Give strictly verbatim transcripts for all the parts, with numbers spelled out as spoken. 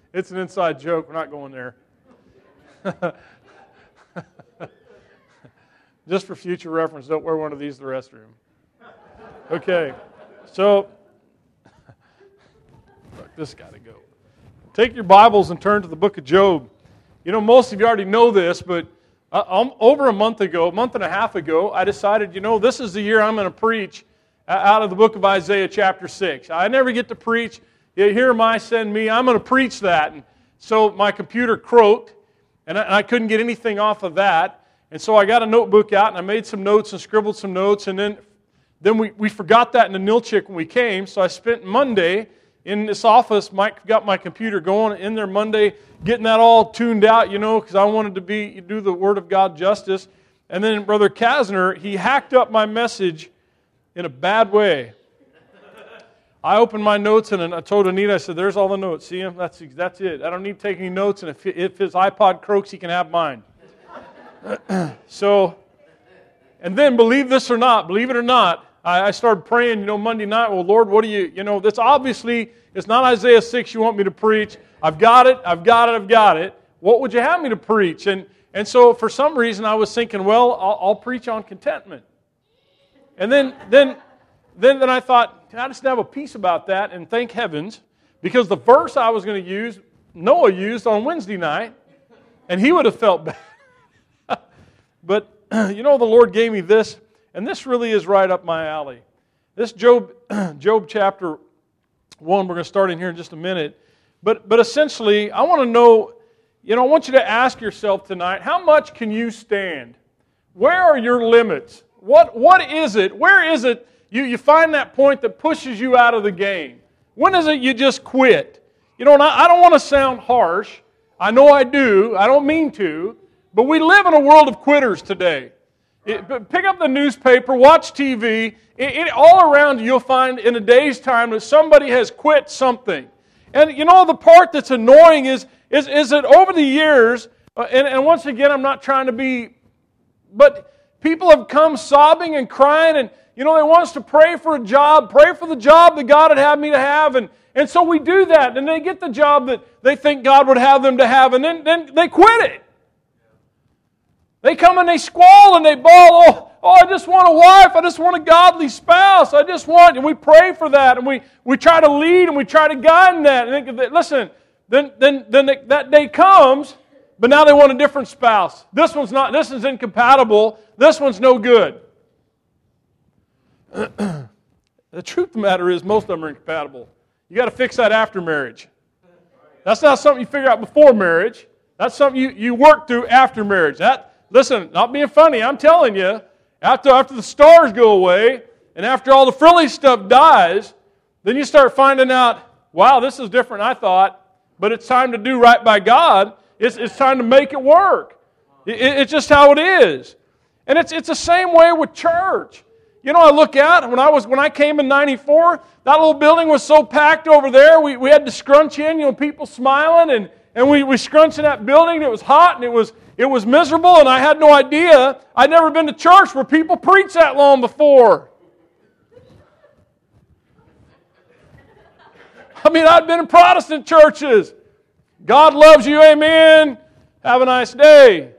It's an inside joke. We're not going there. Just for future reference, don't wear one of these to the restroom. Okay, so look, this got to go. Take your Bibles and turn to the book of Job. You know, most of you already know this, but uh, um, over a month ago, a month and a half ago, I decided, you know, this is the year I'm going to preach out of the book of Isaiah chapter six. I never get to preach. Here am I, send me. I'm going to preach that. And so my computer croaked, and I, and I couldn't get anything off of that. And so I got a notebook out, and I made some notes and scribbled some notes. And then, then we, we forgot that in the Nilchik when we came. So I spent Monday in this office. Mike got my computer going in there Monday, getting that all tuned out, you know, because I wanted to be do the Word of God justice. And then Brother Kasner, he hacked up my message in a bad way. I opened my notes and I told Anita, I said, there's all the notes. See him? That's, that's it. I don't need to take any notes, and if, if his iPod croaks, he can have mine. So, and then believe this or not, believe it or not, I, I started praying, you know, Monday night, well, Lord, what do you, you know, that's obviously, it's not Isaiah six you want me to preach. I've got it, I've got it, I've got it. What would you have me to preach? And and so for some reason I was thinking, well, I'll, I'll preach on contentment. And then, then, then, then I thought, I just have a peace about that, and thank heavens, because the verse I was going to use, Noah used on Wednesday night, and he would have felt bad. But, you know, the Lord gave me this, and this really is right up my alley. This Job, Job chapter one, we're going to start in here in just a minute. But, but essentially, I want to know, you know, I want you to ask yourself tonight, how much can you stand? Where are your limits? What What is it? Where is it you, you find that point that pushes you out of the game? When is it you just quit? You know, and I, I don't want to sound harsh. I know I do. I don't mean to. But we live in a world of quitters today. It, pick up the newspaper, watch T V. It, it, all around you, you'll find in a day's time that somebody has quit something. And you know, the part that's annoying is, is, is that over the years, uh, and, and once again, I'm not trying to be, but people have come sobbing and crying, and you know, they want us to pray for a job, pray for the job that God would have me to have, and, and so we do that, and they get the job that they think God would have them to have, and then, then they quit it. They come and they squall and they bawl, oh, oh, I just want a wife, I just want a godly spouse, I just want, and we pray for that, and we, we try to lead and we try to guide in that. And they, listen, then, then, then they, that day comes, but now they want a different spouse. This one's not, this is incompatible, this one's no good. The truth of the matter is most of them are incompatible. You got to fix that after marriage. That's not something you figure out before marriage. That's something you, you work through after marriage. That Listen, not being funny, I'm telling you, after, after the stars go away and after all the frilly stuff dies, then you start finding out, wow, this is different than I thought, but it's time to do right by God. It's, it's time to make it work. It, it's just how it is. And it's, it's the same way with church. You know, I look out, when I was when I came in ninety-four, that little building was so packed over there, we, we had to scrunch in, you know, people smiling, and, and we, we scrunched in that building, it was hot, and it was It was miserable, and I had no idea. I'd never been to church where people preach that long before. I mean, I'd been in Protestant churches. God loves you, amen. Have a nice day.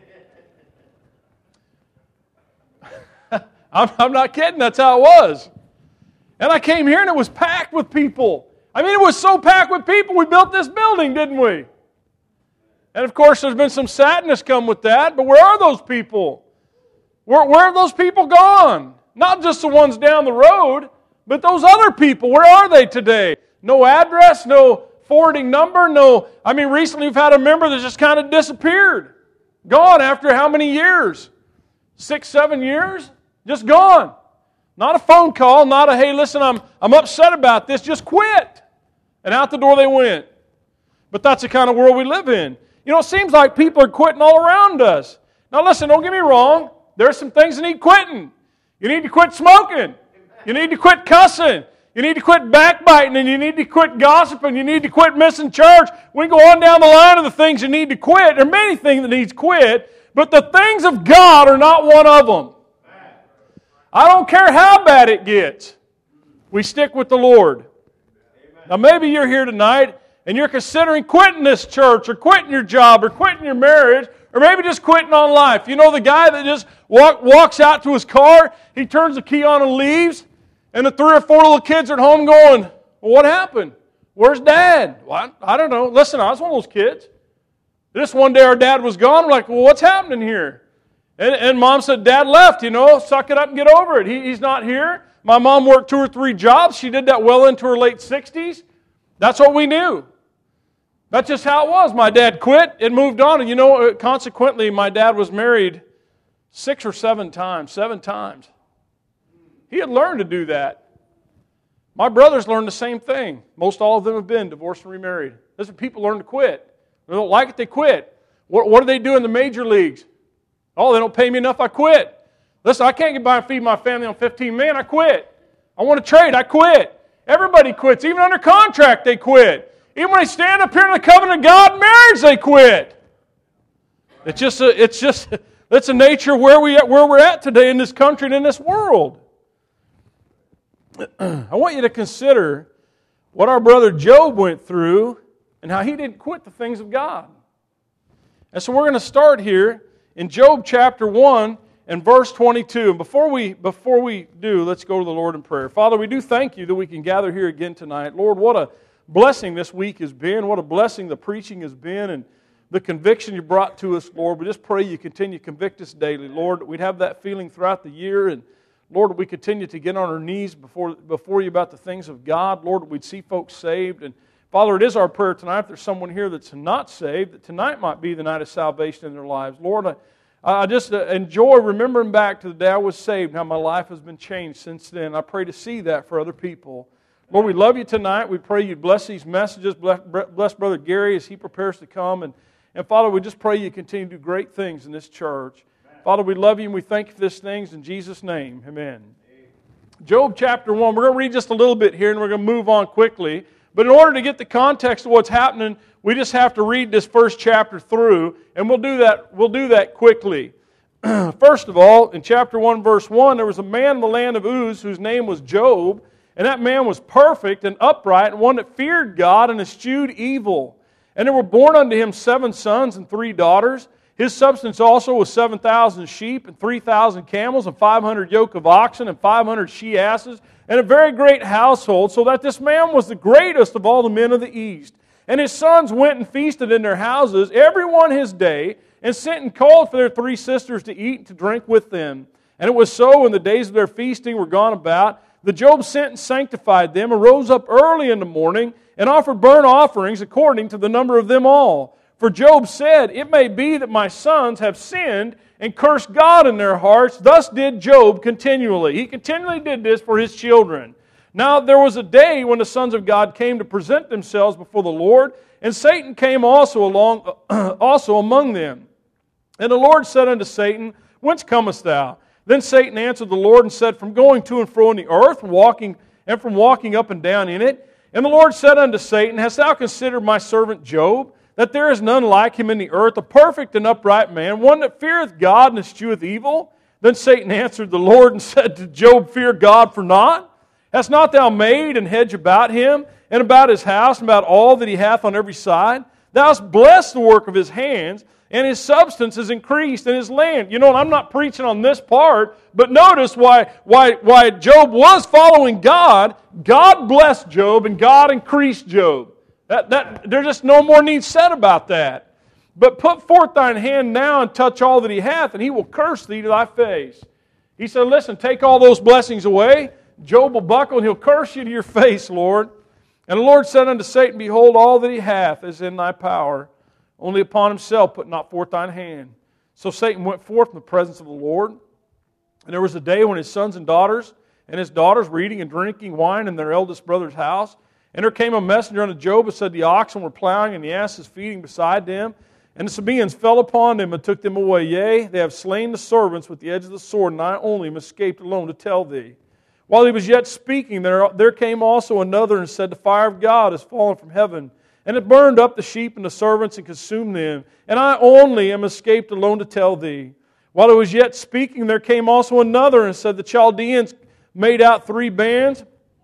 I'm, I'm not kidding, that's how it was. And I came here, and it was packed with people. I mean, it was so packed with people, we built this building, didn't we? And of course, there's been some sadness come with that, but where are those people? Where, where have those people gone? Not just the ones down the road, but those other people, where are they today? No address, no forwarding number, no... I mean, recently we've had a member that just kind of disappeared. Gone after how many years? Six, seven years? Just gone. Not a phone call, not a, hey, listen, I'm, I'm upset about this, just quit. And out the door they went. But that's the kind of world we live in. You know, it seems like people are quitting all around us. Now listen, don't get me wrong. There's some things that need quitting. You need to quit smoking. You need to quit cussing. You need to quit backbiting, and you need to quit gossiping. You need to quit missing church. We can go on down the line of the things you need to quit. There are many things that needs quit, but the things of God are not one of them. I don't care how bad it gets. We stick with the Lord. Now maybe you're here tonight, and you're considering quitting this church or quitting your job or quitting your marriage or maybe just quitting on life. You know the guy that just walk, walks out to his car, he turns the key on and leaves, and the three or four little kids are at home going, well, what happened? Where's Dad? Well, I, I don't know. Listen, I was one of those kids. This one day our dad was gone. We're like, well, what's happening here? And, and Mom said, Dad left, you know, suck it up and get over it. He, he's not here. My mom worked two or three jobs. She did that well into her late sixties. That's what we knew. That's just how it was. My dad quit and moved on. And you know, consequently, my dad was married six or seven times, seven times. He had learned to do that. My brothers learned the same thing. Most all of them have been divorced and remarried. Listen, people learn to quit. They don't like it, they quit. What, what do they do in the major leagues? Oh, they don't pay me enough, I quit. Listen, I can't get by and feed my family on fifteen million, I quit. I want to trade, I quit. Everybody quits. Even under contract, they quit. Even when they stand up here in the covenant of God in marriage, they quit. It's just a, it's just that's the nature of where we where we're at today in this country and in this world. I want you to consider what our brother Job went through and how he didn't quit the things of God. And so we're going to start here in Job chapter one and verse twenty-two. And before we before we do, let's go to the Lord in prayer. Father, we do thank you that we can gather here again tonight. Lord, what a blessing this week has been. What a blessing the preaching has been and the conviction you brought to us, Lord. We just pray you continue to convict us daily, Lord. We'd have that feeling throughout the year. And Lord, we continue to get on our knees before, before you about the things of God. Lord, we'd see folks saved. And Father, it is our prayer tonight, if there's someone here that's not saved, that tonight might be the night of salvation in their lives. Lord, I, I just enjoy remembering back to the day I was saved and how my life has been changed since then. I pray to see that for other people. Lord, we love you tonight. We pray you bless these messages. Bless, bless Brother Gary as he prepares to come. And, and Father, we just pray you continue to do great things in this church. Amen. Father, we love you and we thank you for these things in Jesus' name. Amen. Amen. Job chapter one. We're going to read just a little bit here and we're going to move on quickly. But in order to get the context of what's happening, we just have to read this first chapter through. And we'll do that, we'll do that quickly. First of all, in chapter one, verse one, there was a man in the land of Uz whose name was Job. And that man was perfect and upright, and one that feared God and eschewed evil. And there were born unto him seven sons and three daughters. His substance also was seven thousand sheep, and three thousand camels, and five hundred yoke of oxen, and five hundred she-asses, and a very great household, so that this man was the greatest of all the men of the east. And his sons went and feasted in their houses, every one his day, and sent and called for their three sisters to eat and to drink with them. And it was so, when the days of their feasting were gone about, that Job sent and sanctified them, and rose up early in the morning, and offered burnt offerings according to the number of them all. For Job said, It may be that my sons have sinned, and cursed God in their hearts. Thus did Job continually. He continually did this for his children. Now there was a day when the sons of God came to present themselves before the Lord, and Satan came also along, also among them. And the Lord said unto Satan, Whence comest thou? Then Satan answered the Lord and said, From going to and fro in the earth, walking and from walking up and down in it. And the Lord said unto Satan, Hast thou considered my servant Job, that there is none like him in the earth, a perfect and upright man, one that feareth God and escheweth evil? Then Satan answered the Lord and said, Did Job fear God for naught? Hast not thou made an hedge about him, and about his house, and about all that he hath on every side? Thou hast blessed the work of his hands, and his substance is increased in his land. You know, and I'm not preaching on this part, but notice why, why, why Job was following God. God blessed Job, and God increased Job. That, that, there's just no more need said about that. But put forth thine hand now and touch all that he hath, and he will curse thee to thy face. He said, listen, take all those blessings away. Job will buckle, and he'll curse you to your face, Lord. And the Lord said unto Satan, Behold, all that he hath is in thy power. Only upon himself put not forth thine hand. So Satan went forth from the presence of the Lord. And there was a day when his sons and daughters and his daughters were eating and drinking wine in their eldest brother's house. And there came a messenger unto Job and said, The oxen were plowing and the asses feeding beside them. And the Sabaeans fell upon them and took them away. Yea, they have slain the servants with the edge of the sword, and I only am escaped alone to tell thee. While he was yet speaking, there, there came also another and said, The fire of God is fallen from heaven, and it burned up the sheep and the servants and consumed them. And I only am escaped alone to tell thee. While he was yet speaking, there came also another and said, The Chaldeans made out three bands,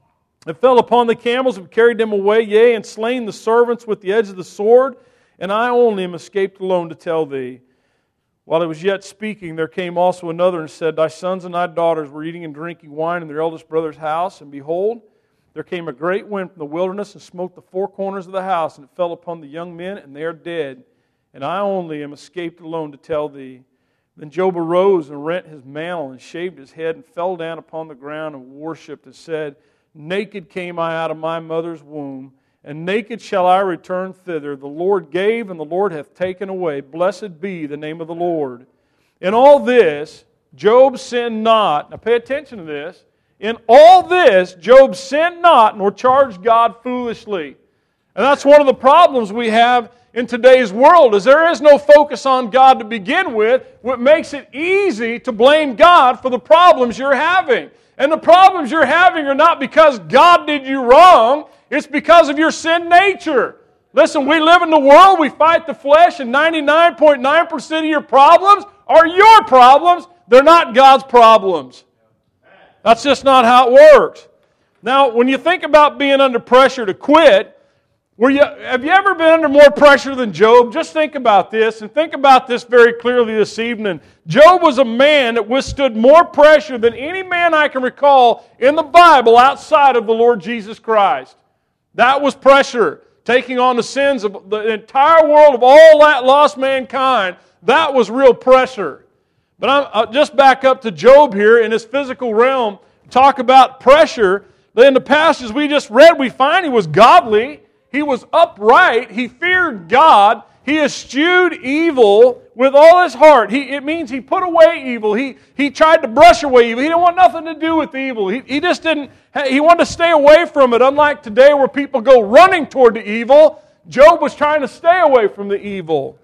and fell upon the camels and carried them away, yea, and slain the servants with the edge of the sword, and I only am escaped alone to tell thee. While he was yet speaking, there came also another and said, Thy sons and thy daughters were eating and drinking wine in their eldest brother's house, and behold, there came a great wind from the wilderness and smote the four corners of the house, and it fell upon the young men, and they are dead. And I only am escaped alone to tell thee. Then Job arose and rent his mantle and shaved his head and fell down upon the ground and worshipped and said, Naked came I out of my mother's womb, and naked shall I return thither. The Lord gave, and the Lord hath taken away. Blessed be the name of the Lord. In all this, Job sinned not. Now pay attention to this. In all this, Job sinned not, nor charged God foolishly. And that's one of the problems we have in today's world, is there is no focus on God to begin with, what makes it easy to blame God for the problems you're having. And the problems you're having are not because God did you wrong, it's because of your sin nature. Listen, we live in the world, we fight the flesh, and ninety-nine point nine percent of your problems are your problems. They're not God's problems. That's just not how it works. Now, when you think about being under pressure to quit, were you, have you ever been under more pressure than Job? Just think about this, and think about this very clearly this evening. Job was a man that withstood more pressure than any man I can recall in the Bible outside of the Lord Jesus Christ. That was pressure. Taking on the sins of the entire world of all that lost mankind, that was real pressure. But I'm, I'll just back up to Job here in his physical realm, talk about pressure. In the passages we just read, we find he was godly. He was upright. He feared God. He eschewed evil with all his heart. He, it means he put away evil. He, he tried to brush away evil. He didn't want nothing to do with evil. He, he just didn't, he wanted to stay away from it. Unlike today where people go running toward the evil, Job was trying to stay away from the evil.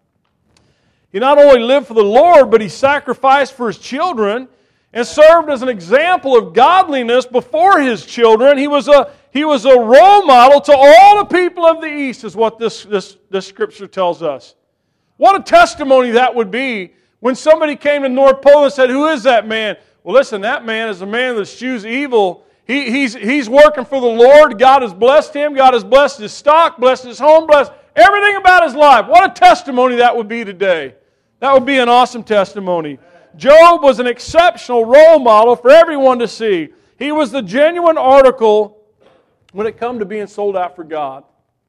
He not only lived for the Lord, but he sacrificed for his children and served as an example of godliness before his children. He was a He was a role model to all the people of the East, is what this, this, this scripture tells us. What a testimony that would be when somebody came to North Pole and said, Who is that man? Well, listen, that man is a man that eschews evil. He, he's, he's working for the Lord. God has blessed him. God has blessed his stock, blessed his home, blessed everything about his life. What a testimony that would be today. That would be an awesome testimony. Job was an exceptional role model for everyone to see. He was the genuine article when it come to being sold out for God.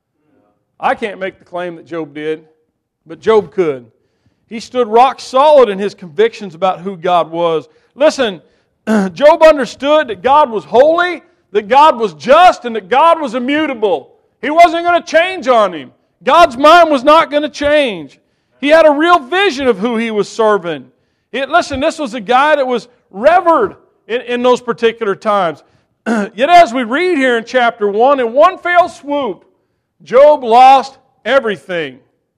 I can't make the claim that Job did, but Job could. He stood rock solid in his convictions about who God was. Listen, Job understood that God was holy, that God was just, and that God was immutable. He wasn't going to change on him. God's mind was not going to change. He had a real vision of who he was serving. It, listen, this was a guy that was revered in, in those particular times. Yet as we read here in chapter one, in one fell swoop, Job lost everything.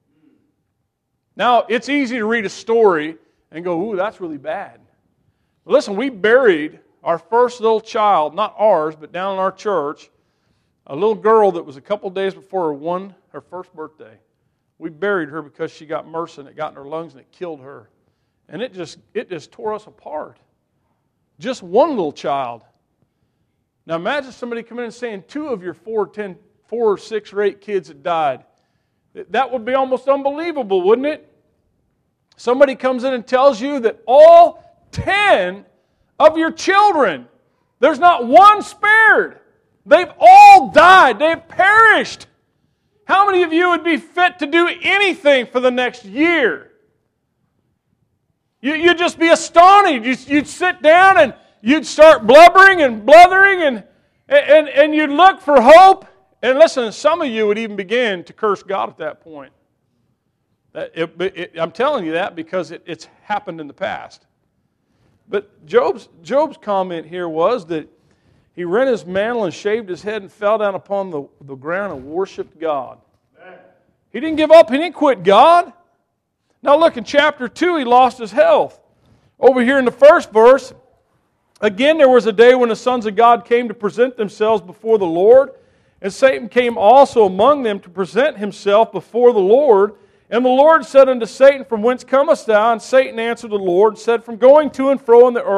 Now, it's easy to read a story and go, ooh, that's really bad. But listen, we buried our first little child, not ours, but down in our church, a little girl that was a couple days before her one, her first birthday. We buried her because she got MRSA and it got in her lungs and it killed her. And it just it just tore us apart. Just one little child. Now imagine somebody coming in and saying two of your four, ten, four or six or eight kids had died. That would be almost unbelievable, wouldn't it? Somebody comes in and tells you that all ten of your children, there's not one spared. They've all died. They've perished. How many of you would be fit to do anything for the next year? You, you'd just be astonished. You'd, you'd sit down and you'd start blubbering and blethering and, and, and you'd look for hope. And listen, some of you would even begin to curse God at that point. It, it, I'm telling you that because it, it's happened in the past. But Job's, Job's comment here was that he rent his mantle and shaved his head and fell down upon the, the ground and worshiped God. He didn't give up. He didn't quit God. Now look, in chapter two, he lost his health. Over here in the first verse, again there was a day when the sons of God came to present themselves before the Lord, and Satan came also among them to present himself before the Lord. And the Lord said unto Satan, From whence comest thou? And Satan answered the Lord, and said, From going to and fro on the earth,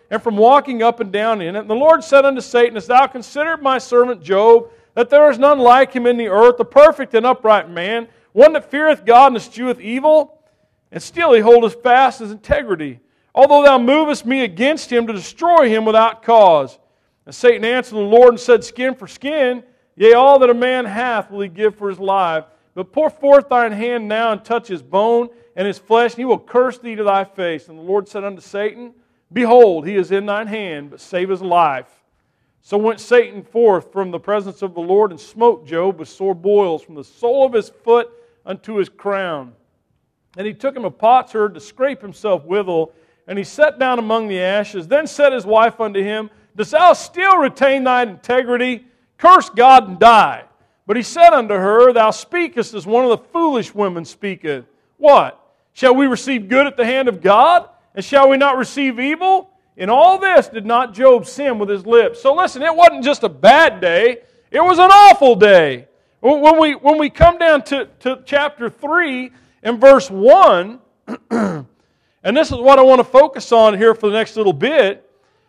and from walking up and down in it. And the Lord said unto Satan, Hast thou considered my servant Job, that there is none like him in the earth, a perfect and upright man, one that feareth God and escheweth evil? And still he holdeth fast his integrity, although thou movest me against him to destroy him without cause. And Satan answered the Lord and said, Skin for skin, yea, all that a man hath will he give for his life. But pour forth thine hand now and touch his bone and his flesh, and he will curse thee to thy face. And the Lord said unto Satan, Behold, he is in thine hand, but save his life. So went Satan forth from the presence of the Lord and smote Job with sore boils from the sole of his foot unto his crown. And he took him a potsherd to scrape himself withal, and he sat down among the ashes. Then said his wife unto him, Dost thou still retain thine integrity? Curse God and die. But he said unto her, Thou speakest as one of the foolish women speaketh. What? Shall we receive good at the hand of God? And shall we not receive evil? In all this did not Job sin with his lips. So listen, it wasn't just a bad day. It was an awful day. When we, when we come down to, to chapter three and verse one, and this is what I want to focus on here for the next little bit.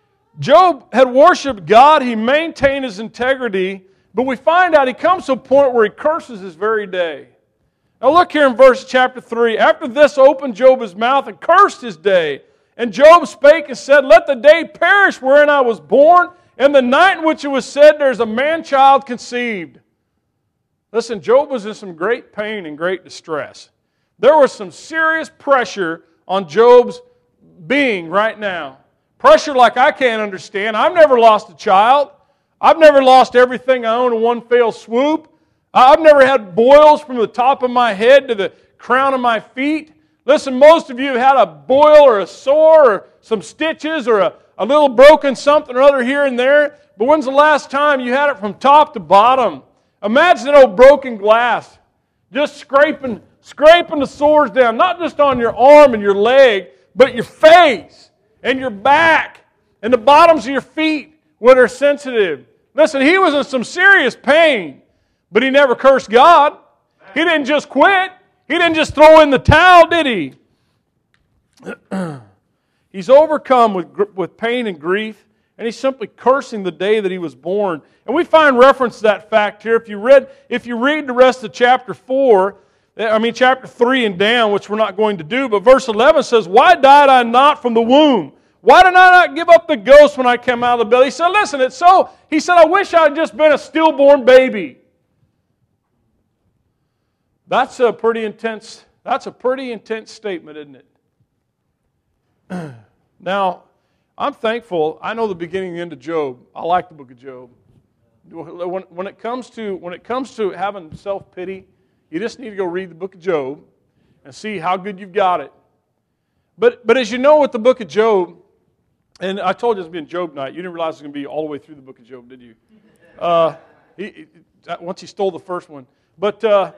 Job had worshiped God. He maintained his integrity. But we find out he comes to a point where he curses his very day. Now look here in verse chapter three. After this opened Job his mouth and cursed his day. And Job spake and said, Let the day perish wherein I was born, and the night in which it was said, There is a man-child conceived. Listen, Job was in some great pain and great distress. There was some serious pressure on Job's being right now. Pressure like I can't understand. I've never lost a child. I've never lost everything I own in one fell swoop. I've never had boils from the top of my head to the crown of my feet. Listen, most of you have had a boil or a sore or some stitches or a, a little broken something or other here and there. But when's the last time you had it from top to bottom? Imagine an old broken glass just scraping, scraping the sores down, not just on your arm and your leg, but your face and your back and the bottoms of your feet when they're sensitive. Listen, he was in some serious pain, but he never cursed God. He didn't just quit. He didn't just throw in the towel, did he? He's overcome with, with pain and grief, and he's simply cursing the day that he was born. And we find reference to that fact here. If you read, if you read the rest of chapter four, I mean chapter three and down, which we're not going to do, but verse eleven says, Why died I not from the womb? Why did I not give up the ghost when I came out of the belly? He said, listen, it's so, he said, I wish I had just been a stillborn baby. That's a pretty intense, that's a pretty intense statement, isn't it? Now, I'm thankful. I know the beginning and the end of Job. I like the book of Job. When, when it comes to when it comes to having self-pity, you just need to go read the book of Job and see how good you've got it. But but as you know with the book of Job, and I told you it's been Job night. You didn't realize it was going to be all the way through the book of Job, did you? Uh, he, he, once he stole the first one. But uh,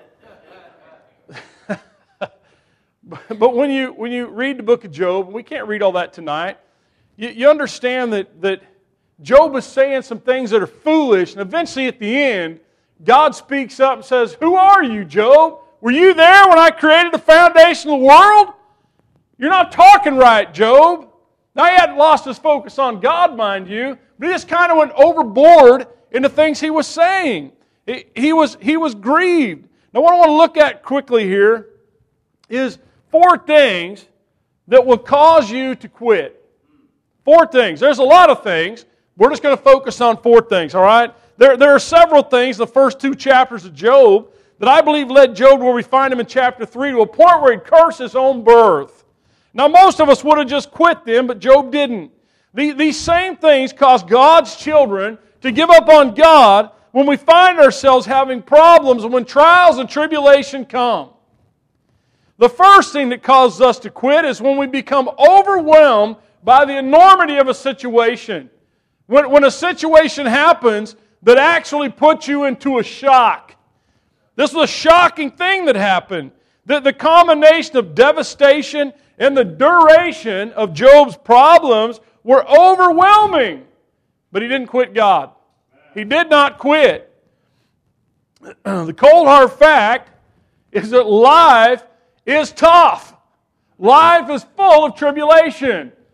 but when you when you read the book of Job, we can't read all that tonight. You, you understand that that Job is saying some things that are foolish, and eventually at the end, God speaks up and says, "Who are you, Job? Were you there when I created the foundation of the world? You're not talking right, Job." Now, he hadn't lost his focus on God, mind you, but he just kind of went overboard in the things he was saying. He, he, was, he was grieved. Now, what I want to look at quickly here is four things that will cause you to quit. Four things. There's a lot of things. We're just going to focus on four things, all right? There, there are several things, the first two chapters of Job, that I believe led Job to where we find him in chapter three, to a point where he cursed his own birth. Now, most of us would have just quit them, but Job didn't. These same things cause God's children to give up on God when we find ourselves having problems and when trials and tribulation come. The first thing that causes us to quit is when we become overwhelmed by the enormity of a situation. When, when a situation happens that actually puts you into a shock. This was a shocking thing that happened. The, the combination of devastation and the duration of Job's problems were overwhelming. But he didn't quit God. He did not quit. The cold hard fact is that life is tough. Life is full of tribulation.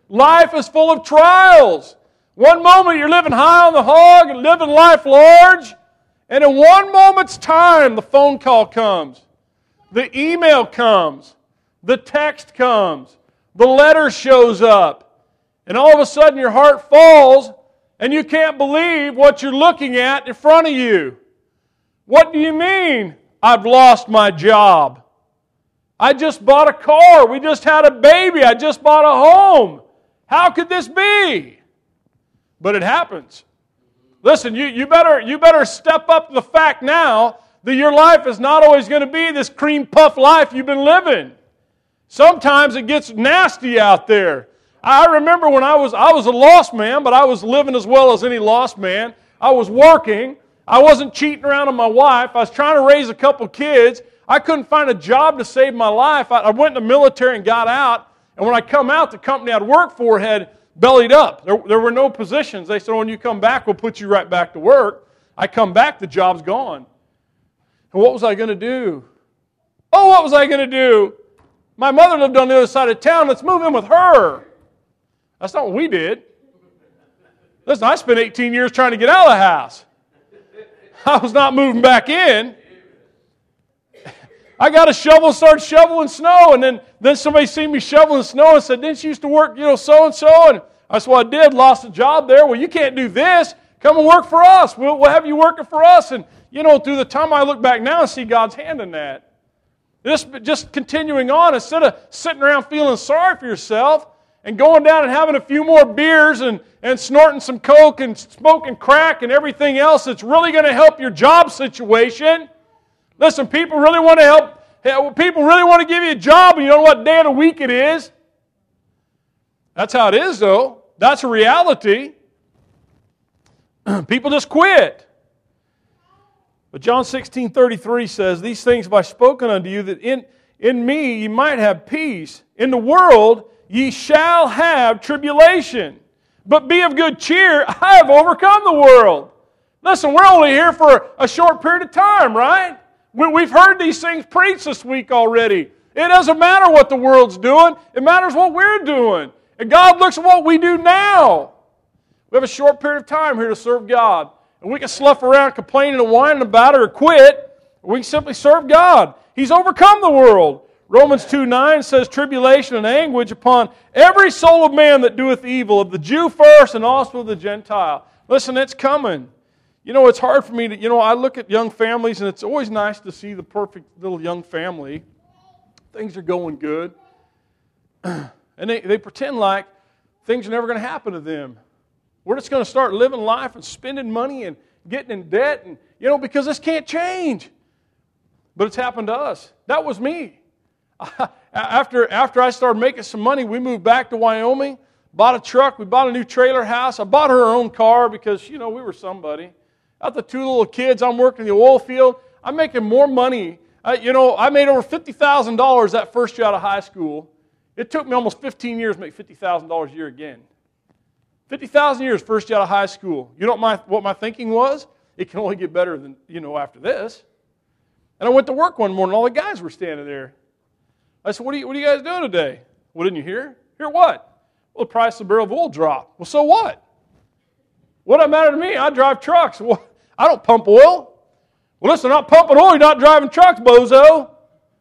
Life is full of trials. One moment you're living high on the hog and living life large, and in one moment's time the phone call comes, the email comes, the text comes, the letter shows up, and all of a sudden your heart falls and you can't believe what you're looking at in front of you. What do you mean, I've lost my job? I just bought a car. We just had a baby. I just bought a home. How could this be? But it happens. Listen, you, you, better, you better step up to the fact now that your life is not always going to be this cream puff life you've been living. Sometimes it gets nasty out there. I remember when I was I was a lost man, but I was living as well as any lost man. I was working. I wasn't cheating around on my wife. I was trying to raise a couple kids. I couldn't find a job to save my life. I, I went in the military and got out. And when I come out, the company I'd worked for had bellied up. There, there were no positions. They said, when you come back, we'll put you right back to work. I come back, the job's gone. And what was I going to do? Oh, what was I going to do? My mother lived on the other side of town. Let's move in with her. That's not what we did. Listen, I spent eighteen years trying to get out of the house. I was not moving back in. I got a shovel and started shoveling snow, and then, then somebody seen me shoveling snow and said, didn't you used to work, you know, so-and-so? And that's what I did, lost a job there. Well, you can't do this. Come and work for us. We'll, we'll have you working for us. And, you know, through the time I look back now and see God's hand in that. Just, just continuing on, instead of sitting around feeling sorry for yourself and going down and having a few more beers and, and snorting some coke and smoking crack and everything else that's really going to help your job situation. Listen, people really want to help. People really want to give you a job, and you don't know what day of the week it is. That's how it is, though. That's a reality. People just quit. But John sixteen thirty-three says, these things have I spoken unto you, that in, in me ye might have peace. In the world ye shall have tribulation. But be of good cheer, I have overcome the world. Listen, we're only here for a short period of time, right? We've heard these things preached this week already. It doesn't matter what the world's doing. It matters what we're doing. And God looks at what we do now. We have a short period of time here to serve God. And we can slough around complaining and whining about it or quit. Or we can simply serve God. He's overcome the world. Romans two nine says, tribulation and anguish upon every soul of man that doeth evil, of the Jew first and also of the Gentile. Listen, it's coming. You know, it's hard for me to, you know, I look at young families, and it's always nice to see the perfect little young family. Things are going good. And they, they pretend like things are never going to happen to them. We're just going to start living life and spending money and getting in debt, and you know, because this can't change. But it's happened to us. That was me. After, after I started making some money, we moved back to Wyoming, bought a truck, we bought a new trailer house. I bought her her own car because, you know, we were somebody. Out the two little kids, I'm working in the oil field. I'm making more money. I, you know, I made over fifty thousand dollars that first year out of high school. It took me almost fifteen years to make fifty thousand dollars a year again. fifty thousand years first year out of high school. You know what my, what my thinking was? It can only get better than, you know, after this. And I went to work one morning, all the guys were standing there. I said, what are you, what are you guys doing today? Well, didn't you hear? Hear what? Well, the price of a barrel of oil dropped. Well, so what? What does it matter to me? I drive trucks. Well, I don't pump oil. Well, listen, I'm not pumping oil. You're not driving trucks, bozo.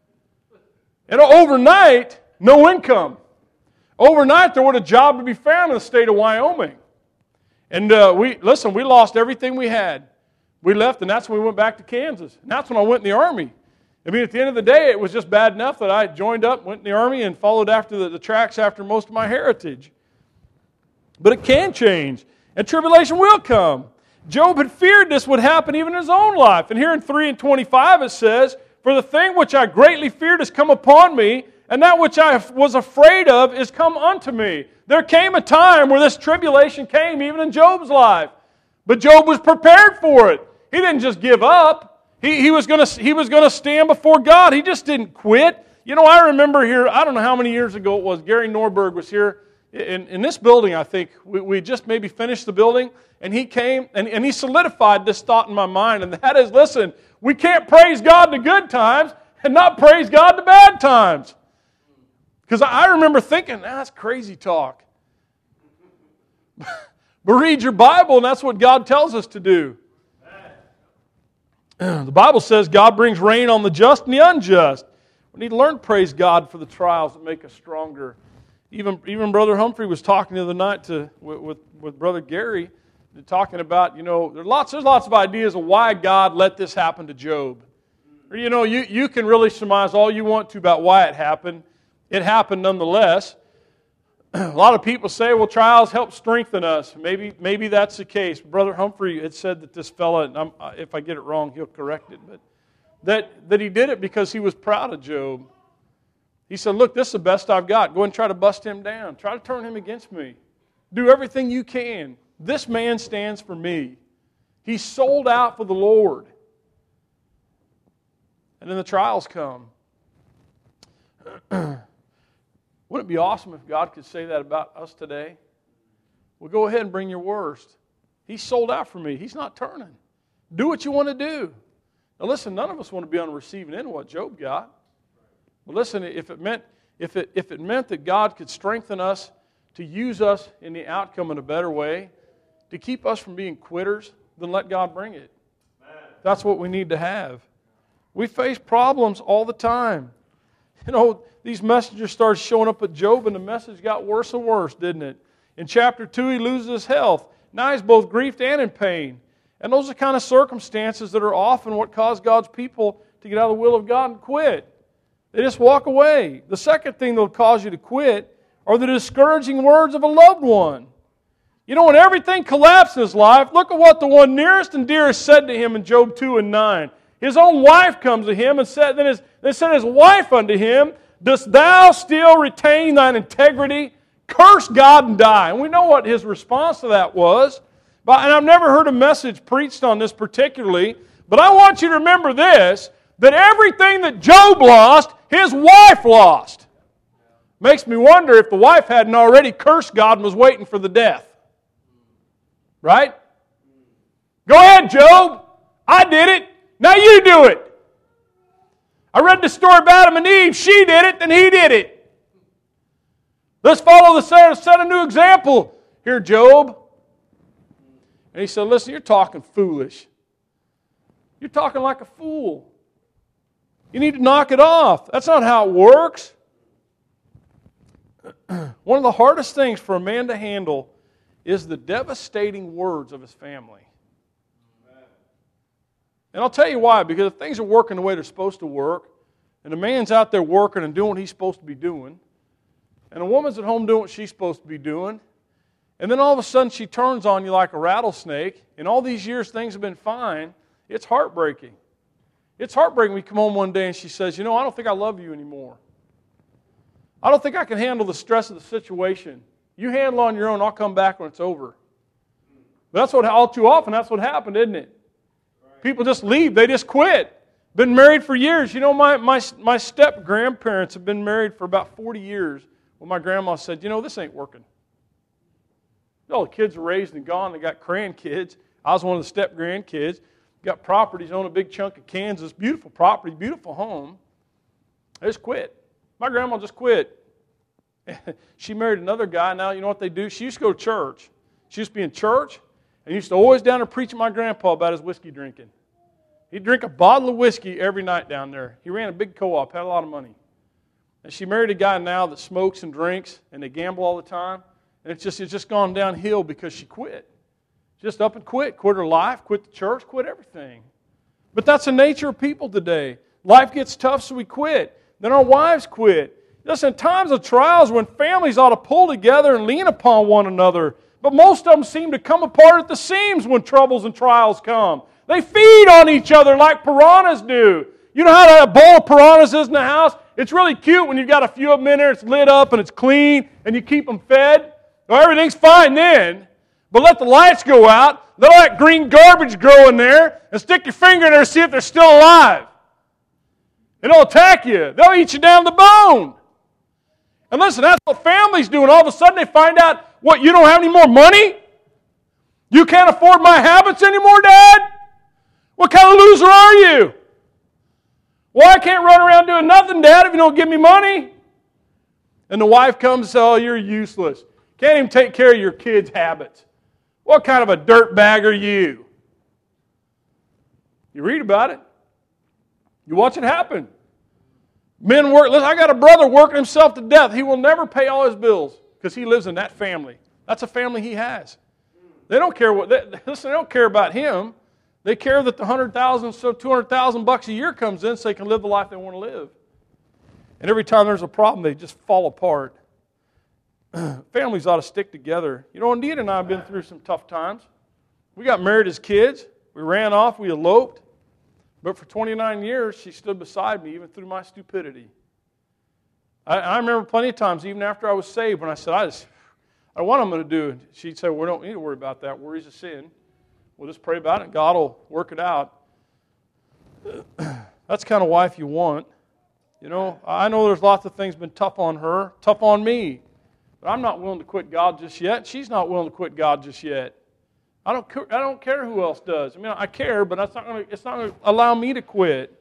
And overnight, no income. Overnight, there wasn't a job to be found in the state of Wyoming. And uh, we listen, we lost everything we had. We left, and that's when we went back to Kansas. And that's when I went in the Army. I mean, at the end of the day, it was just bad enough that I joined up, went in the Army, and followed after the, the tracks after most of my heritage. But it can change, and tribulation will come. Job had feared this would happen even in his own life. And here in three and twenty-five it says, for the thing which I greatly feared has come upon me, and that which I was afraid of is come unto me. There came a time where this tribulation came even in Job's life. But Job was prepared for it. He didn't just give up. He, he was going to he was going to stand before God. He just didn't quit. You know, I remember here, I don't know how many years ago it was, Gary Norberg was here in, in this building, I think. We, we just maybe finished the building, and he came, and, and he solidified this thought in my mind, and that is, listen, we can't praise God the good times and not praise God the bad times. Because I remember thinking, nah, that's crazy talk. But read your Bible, and that's what God tells us to do. The Bible says God brings rain on the just and the unjust. We need to learn to praise God for the trials that make us stronger. Even, even Brother Humphrey was talking the other night to, with, with, with Brother Gary, talking about, you know, there's lots, there's lots of ideas of why God let this happen to Job. Or, you know, you, you can really surmise all you want to about why it happened. It happened nonetheless. A lot of people say, well, trials help strengthen us. Maybe maybe that's the case. Brother Humphrey had said that this fella, and I'm, if I get it wrong, he'll correct it, but that, that he did it because he was proud of Job. He said, look, this is the best I've got. Go and try to bust him down. Try to turn him against me. Do everything you can. This man stands for me. He's sold out for the Lord. And then the trials come. Wouldn't it be awesome if God could say that about us today? Well, go ahead and bring your worst. He's sold out for me. He's not turning. Do what you want to do. Now listen, none of us want to be on the receiving end of what Job got. Well, listen, if it meant if it if it meant that God could strengthen us to use us in the outcome in a better way, to keep us from being quitters, then let God bring it. That's what we need to have. We face problems all the time. You know, these messengers started showing up at Job, and the message got worse and worse, didn't it? In chapter two, he loses his health. Now he's both grieved and in pain. And those are the kind of circumstances that are often what cause God's people to get out of the will of God and quit. They just walk away. The second thing that will cause you to quit are the discouraging words of a loved one. You know, when everything collapsed in his life, look at what the one nearest and dearest said to him in Job two and nine. His own wife comes to him and said, then his, then said his wife unto him, dost thou still retain thine integrity? Curse God and die. And we know what his response to that was. But, and I've never heard a message preached on this particularly, but I want you to remember this, that everything that Job lost, his wife lost. Makes me wonder if the wife hadn't already cursed God and was waiting for the death. Right? Go ahead, Job. I did it. Now you do it. I read the story about Adam and Eve. She did it, then he did it. Let's follow the set, set a new example here, Job. And he said, listen, you're talking foolish. You're talking like a fool. You need to knock it off. That's not how it works. One of the hardest things for a man to handle is the devastating words of his family. And I'll tell you why, because if things are working the way they're supposed to work, and a man's out there working and doing what he's supposed to be doing, and a woman's at home doing what she's supposed to be doing, and then all of a sudden she turns on you like a rattlesnake, and all these years things have been fine, it's heartbreaking. It's heartbreaking when we come home one day and she says, you know, I don't think I love you anymore. I don't think I can handle the stress of the situation. You handle on your own, I'll come back when it's over. But that's what, all too often, that's what happened, isn't it? People just leave. They just quit. Been married for years. You know, my, my, my step-grandparents have been married for about forty years. Well, my grandma said, you know, this ain't working. All the kids are raised and gone. They got grandkids. I was one of the step-grandkids. Got properties, own a big chunk of Kansas. Beautiful property, beautiful home. They just quit. My grandma just quit. She married another guy. Now, you know what they do? She used to go to church. She used to be in church. And used to always down there preach to my grandpa about his whiskey drinking. He'd drink a bottle of whiskey every night down there. He ran a big co-op, had a lot of money. And she married a guy now that smokes and drinks, and they gamble all the time. And it's just it's just gone downhill because she quit. Just up and quit. Quit her life, quit the church, quit everything. But that's the nature of people today. Life gets tough, so we quit. Then our wives quit. Listen, times of trials when families ought to pull together and lean upon one another. But most of them seem to come apart at the seams when troubles and trials come. They feed on each other like piranhas do. You know how a bowl of piranhas is in the house? It's really cute when you've got a few of them in there, it's lit up and it's clean, and you keep them fed. Well, everything's fine then. But let the lights go out, let all that green garbage grow in there, and stick your finger in there and see if they're still alive. And they'll attack you. They'll eat you down the bone. And listen, that's what families do, and all of a sudden they find out, what, you don't have any more money? You can't afford my habits anymore, Dad? What kind of loser are you? Well, I can't run around doing nothing, Dad, if you don't give me money. And the wife comes and says, oh, you're useless. Can't even take care of your kids' habits. What kind of a dirtbag are you? You read about it. You watch it happen. Men work. Listen, I got a brother working himself to death. He will never pay all his bills because he lives in that family. That's a family he has. They don't care what. They, listen, they don't care about him. They care that the hundred thousand, so two hundred thousand bucks a year comes in, so they can live the life they want to live. And every time there's a problem, they just fall apart. Families ought to stick together. You know, Anita and I have been through some tough times. We got married as kids. We ran off. We eloped. But for twenty-nine years, she stood beside me, even through my stupidity. I, I remember plenty of times, even after I was saved, when I said, I just, I don't know what I'm going to do. She'd say, well, we don't need to worry about that. Worry's a sin. We'll just pray about it, and God will work it out. That's the kind of wife you want. You know, I know there's lots of things been tough on her, tough on me. But I'm not willing to quit God just yet. She's not willing to quit God just yet. I don't, I don't care who else does. I mean, I care, but that's not gonna, it's not going to allow me to quit.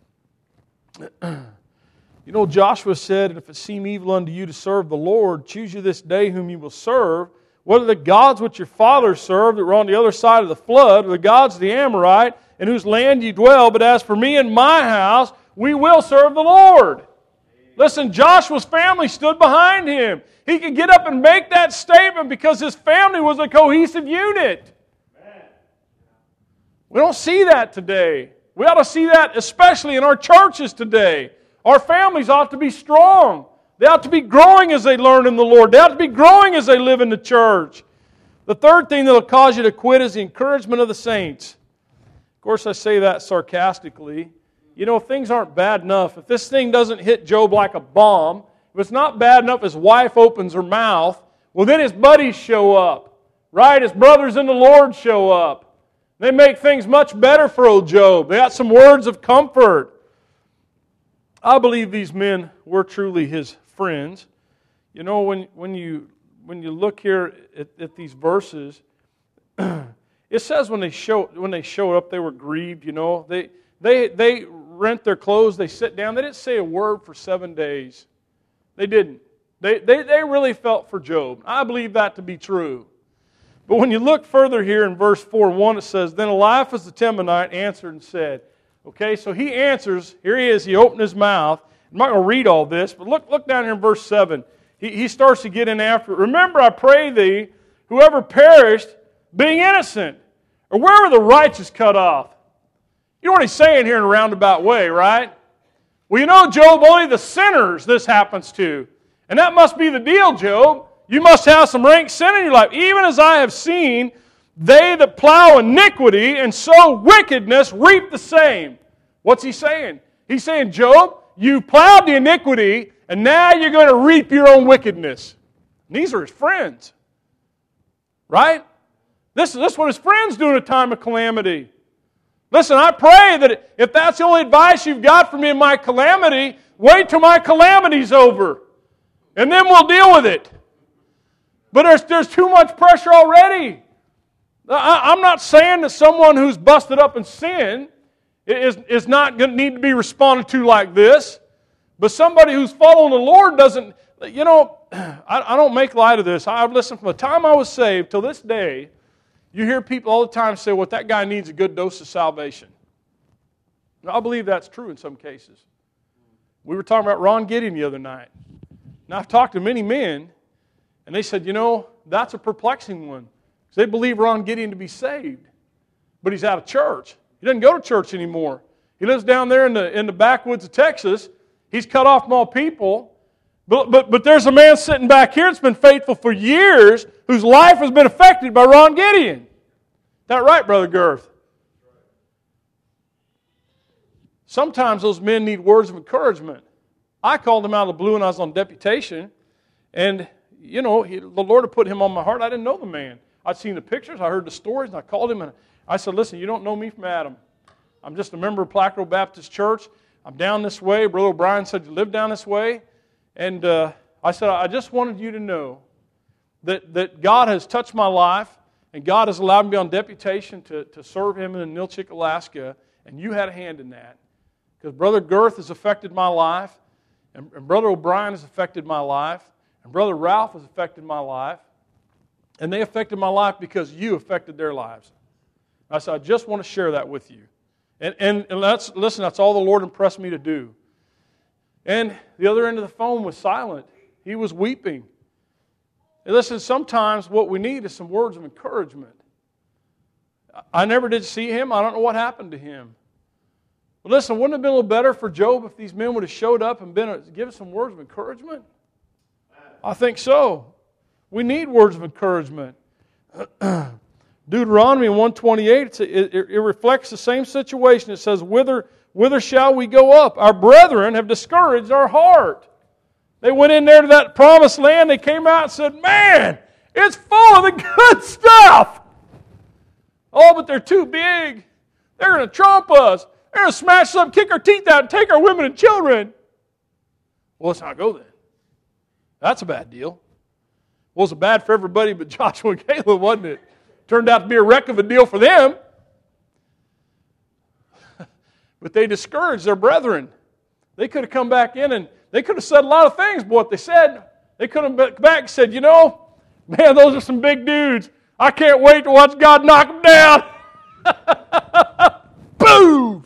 You know, Joshua said, if it seem evil unto you to serve the Lord, choose you this day whom you will serve, whether the gods which your fathers served that were on the other side of the flood, or the gods of the Amorite, in whose land ye dwell. But as for me and my house, we will serve the Lord. Listen, Joshua's family stood behind him. He could get up and make that statement because his family was a cohesive unit. We don't see that today. We ought to see that especially in our churches today. Our families ought to be strong. They ought to be growing as they learn in the Lord. They ought to be growing as they live in the church. The third thing that will cause you to quit is the encouragement of the saints. Of course, I say that sarcastically. You know, if things aren't bad enough, if this thing doesn't hit Job like a bomb, if it's not bad enough his wife opens her mouth, well, then his buddies show up, right? His brothers in the Lord show up. They make things much better for old Job. They got some words of comfort. I believe these men were truly his friends. You know, when, when, you, when you look here at, at these verses, it says when they, show, when they showed up, they were grieved, you know. They, they, they rent their clothes, they sit down. They didn't say a word for seven days. They didn't. They, they, they really felt for Job. I believe that to be true. But when you look further here in verse four one, it says, Then Eliphaz the Temanite answered and said, okay, so he answers, here he is, he opened his mouth. I'm not going to read all this, but look, look down here in verse seven. He, he starts to get in after it. Remember, I pray thee, whoever perished, being innocent, or where were the righteous cut off? You know what he's saying here in a roundabout way, right? Well, you know, Job, only the sinners this happens to. And that must be the deal, Job. You must have some rank sin in your life. Even as I have seen, they that plow iniquity and sow wickedness reap the same. What's he saying? He's saying, Job, you plowed the iniquity, and now you're going to reap your own wickedness. And these are his friends. Right? This, this is what his friends do in a time of calamity. Listen, I pray that if that's the only advice you've got for me in my calamity, wait till my calamity's over. And then we'll deal with it. But there's, there's too much pressure already. I, I'm not saying that someone who's busted up in sin is, is not going to need to be responded to like this. But somebody who's following the Lord doesn't, you know, I, I don't make light of this. I've listened from the time I was saved till this day. You hear people all the time say, well, that guy needs a good dose of salvation. Now, I believe that's true in some cases. We were talking about Ron Gideon the other night. Now, I've talked to many men, and they said, you know, that's a perplexing one. Because they believe Ron Gideon to be saved. But he's out of church. He doesn't go to church anymore. He lives down there in the, in the backwoods of Texas. He's cut off from all people. But, but, but there's a man sitting back here that's been faithful for years whose life has been affected by Ron Gideon. Is that right, Brother Girth? Sometimes those men need words of encouragement. I called him out of the blue when I was on deputation. And, you know, he, the Lord had put him on my heart. I didn't know the man. I'd seen the pictures. I heard the stories. And I called him and I said, listen, you don't know me from Adam. I'm just a member of Plaque Road Baptist Church. I'm down this way. Brother O'Brien said, you live down this way. And uh, I said, I just wanted you to know that, that God has touched my life and God has allowed me to be on deputation to, to serve Him in Nilchik, Alaska, and you had a hand in that. Because Brother Girth has affected my life, and, and Brother O'Brien has affected my life, And Brother Ralph has affected my life. And they affected my life because you affected their lives. I said, I just want to share that with you. And, and, and that's, listen, that's all the Lord impressed me to do. And the other end of the phone was silent. He was weeping. And listen, sometimes what we need is some words of encouragement. I never did see him. I don't know what happened to him. But listen, wouldn't it have been a little better for Job if these men would have showed up and been given some words of encouragement? I think so. We need words of encouragement. Deuteronomy one twenty-eight, it, it, it reflects the same situation. It says, whither, whither shall we go up? Our brethren have discouraged our heart. They went in there to that promised land. They came out and said, man, it's full of the good stuff. Oh, but they're too big. They're going to trump us. They're going to smash us up, kick our teeth out, and take our women and children. Well, let's not go then. That's a bad deal. Well, it was bad for everybody but Joshua and Caleb, wasn't it? Turned out to be a wreck of a deal for them. But they discouraged their brethren. They could have come back in and they could have said a lot of things, but what they said, they could have come back and said, you know, man, those are some big dudes. I can't wait to watch God knock them down. Boom!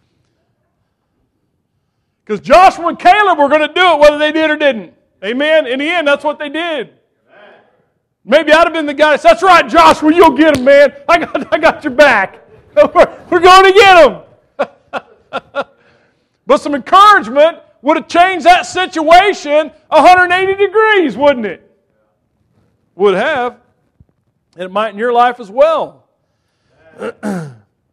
Because Joshua and Caleb were going to do it whether they did or didn't. Amen? In the end, that's what they did. Maybe I'd have been the guy that said, that's right, Joshua, you'll get him, man. I got, I got your back. We're, we're going to get him. But some encouragement would have changed that situation one hundred eighty degrees, wouldn't it? Would have. And it might in your life as well. Now,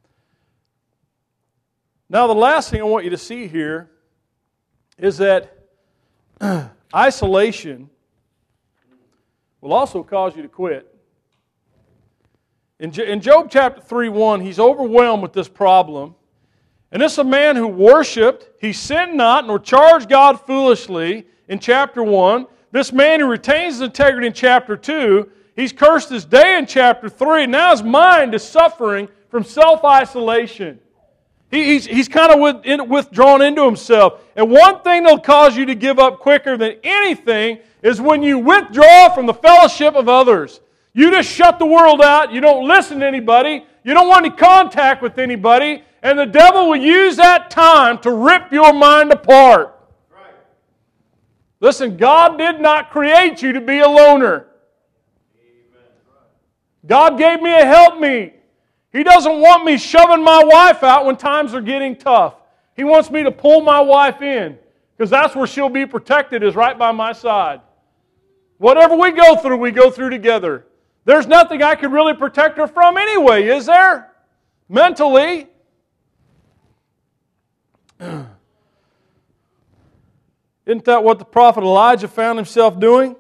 the last thing I want you to see here is that isolation will also cause you to quit. In, in Job chapter three one, he's overwhelmed with this problem. And this is a man who worshipped, he sinned not, nor charged God foolishly in chapter one. This man who retains his integrity in chapter two, he's cursed his day in chapter three. And now his mind is suffering from self-isolation. He, he's he's kind of with, in, withdrawn into himself. And one thing that'll cause you to give up quicker than anything is when you withdraw from the fellowship of others. You just shut the world out. You don't listen to anybody. You don't want any contact with anybody. And the devil will use that time to rip your mind apart. Right. Listen, God did not create you to be a loner. Amen. God gave me a helpmeet. He doesn't want me shoving my wife out when times are getting tough. He wants me to pull my wife in, because that's where she'll be protected, is right by my side. Whatever we go through, we go through together. There's nothing I can really protect her from anyway, is there? Mentally. Isn't that what the prophet Elijah found himself doing?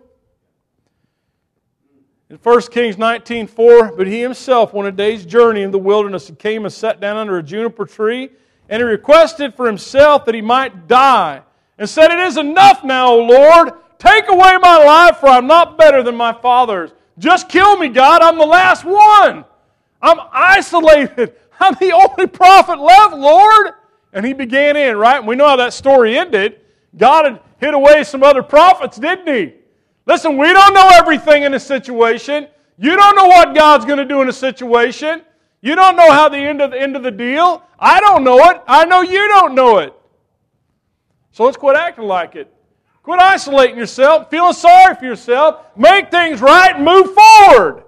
In First Kings nineteen four, but he himself went a day's journey in the wilderness and came and sat down under a juniper tree, and he requested for himself that he might die, and said, it is enough now, O Lord. Take away my life, for I'm not better than my fathers. Just kill me, God. I'm the last one. I'm isolated. I'm the only prophet left, Lord. And he began in, right? And we know how that story ended. God had hid away some other prophets, didn't He? Listen, we don't know everything in a situation. You don't know what God's going to do in a situation. You don't know how the end of the end of the deal. I don't know it. I know you don't know it. So let's quit acting like it. Quit isolating yourself, feeling sorry for yourself. Make things right and move forward.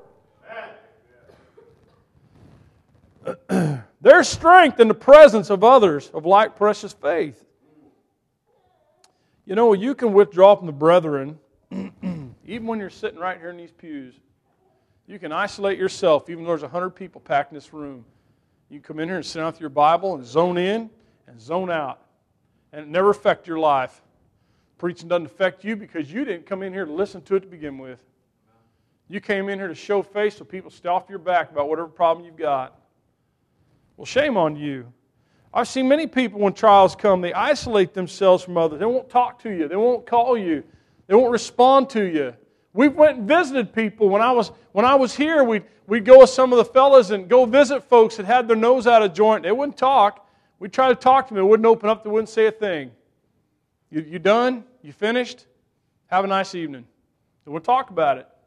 There's strength in the presence of others of like precious faith. You know, you can withdraw from the brethren even when you're sitting right here in these pews. You can isolate yourself even though there's a hundred people packed in this room. You come in here and sit down with your Bible and zone in and zone out. And it never affect your life. Preaching doesn't affect you because you didn't come in here to listen to it to begin with. You came in here to show face so people stay off your back about whatever problem you've got. Well, shame on you. I've seen many people when trials come, they isolate themselves from others. They won't talk to you. They won't call you. They won't respond to you. We went and visited people. When I was when I was here, we'd, we'd go with some of the fellas and go visit folks that had their nose out of joint. They wouldn't talk. We'd try to talk to them. They wouldn't open up. They wouldn't say a thing. You, you done? You finished? Have a nice evening. So we'll talk about it.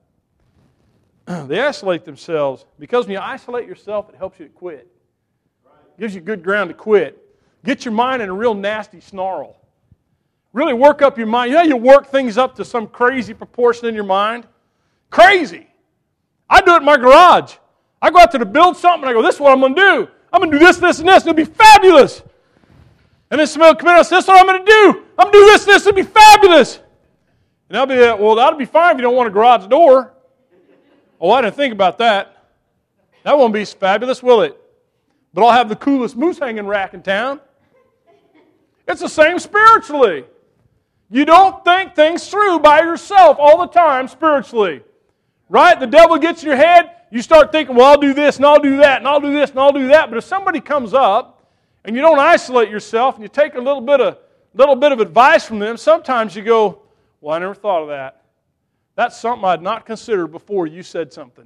They isolate themselves. Because when you isolate yourself, it helps you to quit. It gives you good ground to quit. Get your mind in a real nasty snarl. Really work up your mind. You know, you work things up to some crazy proportion in your mind. Crazy. I do it in my garage. I go out there to build something, and I go, this is what I'm going to do. I'm going to do this, this, and this, and it'll be fabulous. And then somebody will come in and say, this is what I'm going to do. I'm going to do this, this, it'll be fabulous. And I'll be like, well, that'll be fine if you don't want a garage door. Oh, I didn't think about that. That won't be fabulous, will it? But I'll have the coolest moose hanging rack in town. It's the same spiritually. You don't think things through by yourself all the time spiritually. Right? The devil gets in your head. You start thinking, well, I'll do this, and I'll do that, and I'll do this, and I'll do that. But if somebody comes up, and you don't isolate yourself, and you take a little bit of, little bit of advice from them, sometimes you go, well, I never thought of that. That's something I'd not considered before you said something.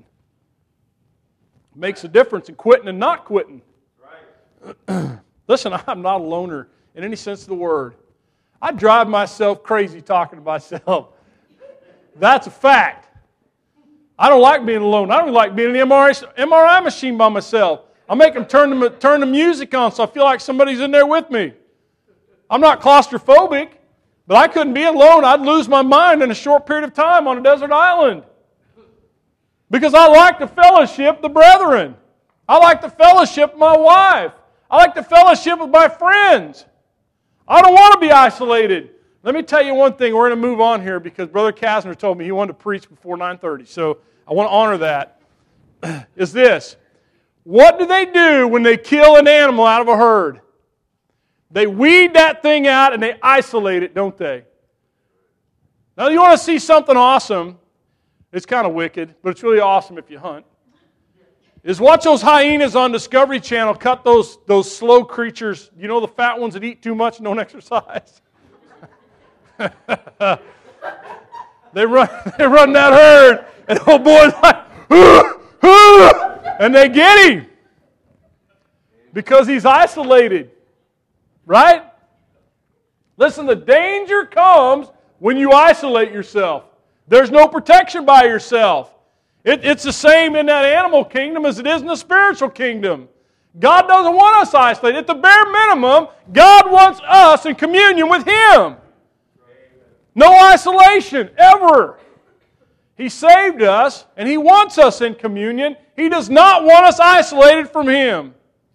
It makes a difference in quitting and not quitting. Right. Listen, I'm not a loner in any sense of the word. I drive myself crazy talking to myself. That's a fact. I don't like being alone. I don't like being in the M R I machine by myself. I make them turn the, turn the music on so I feel like somebody's in there with me. I'm not claustrophobic, but I couldn't be alone. I'd lose my mind in a short period of time on a desert island. Because I like the fellowship of the brethren. I like the fellowship of my wife. I like the fellowship with my friends. I don't want to be isolated. Let me tell you one thing. We're going to move on here because Brother Kasner told me he wanted to preach before nine thirty. So I want to honor that. Is this. What do they do when they kill an animal out of a herd? They weed that thing out and they isolate it, don't they? Now you want to see something awesome. It's kind of wicked, but it's really awesome if you hunt. Is watch those hyenas on Discovery Channel cut those, those slow creatures, you know the fat ones that eat too much and don't exercise? they run they run that herd, and the old boy's like, hoo, hoo, and they get him. Because he's isolated. Right? Listen, the danger comes when you isolate yourself. There's no protection by yourself. It, it's the same in that animal kingdom as it is in the spiritual kingdom. God doesn't want us isolated. At the bare minimum, God wants us in communion with Him. No isolation, ever. He saved us, and He wants us in communion. He does not want us isolated from Him.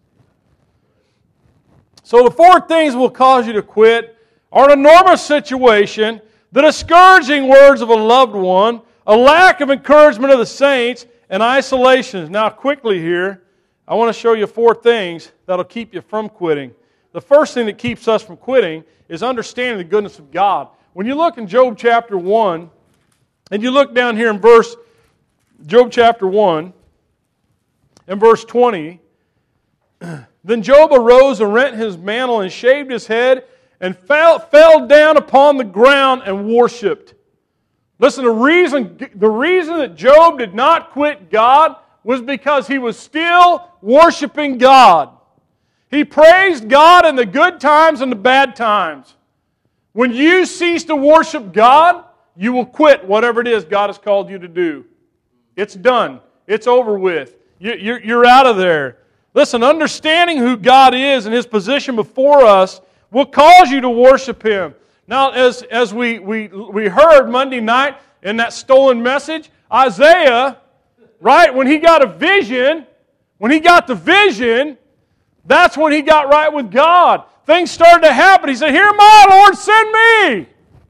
So the four things will cause you to quit are an enormous situation, the discouraging words of a loved one, a lack of encouragement of the saints, and isolation. Now quickly here, I want to show you four things that will keep you from quitting. The first thing that keeps us from quitting is understanding the goodness of God. When you look in Job chapter one, and you look down here in verse, Job chapter one, and verse twenty, then Job arose and rent his mantle and shaved his head and fell, fell down upon the ground and worshipped. Listen, the reason, the reason that Job did not quit God was because he was still worshiping God. He praised God in the good times and the bad times. When you cease to worship God, you will quit whatever it is God has called you to do. It's done. It's over with. You're, you're out of there. Listen, understanding who God is and His position before us will cause you to worship Him. Now, as, as we, we, we heard Monday night in that stolen message, Isaiah, right, when he got a vision, when he got the vision, that's when he got right with God. Things started to happen. He said, "Here am I, Lord, send me."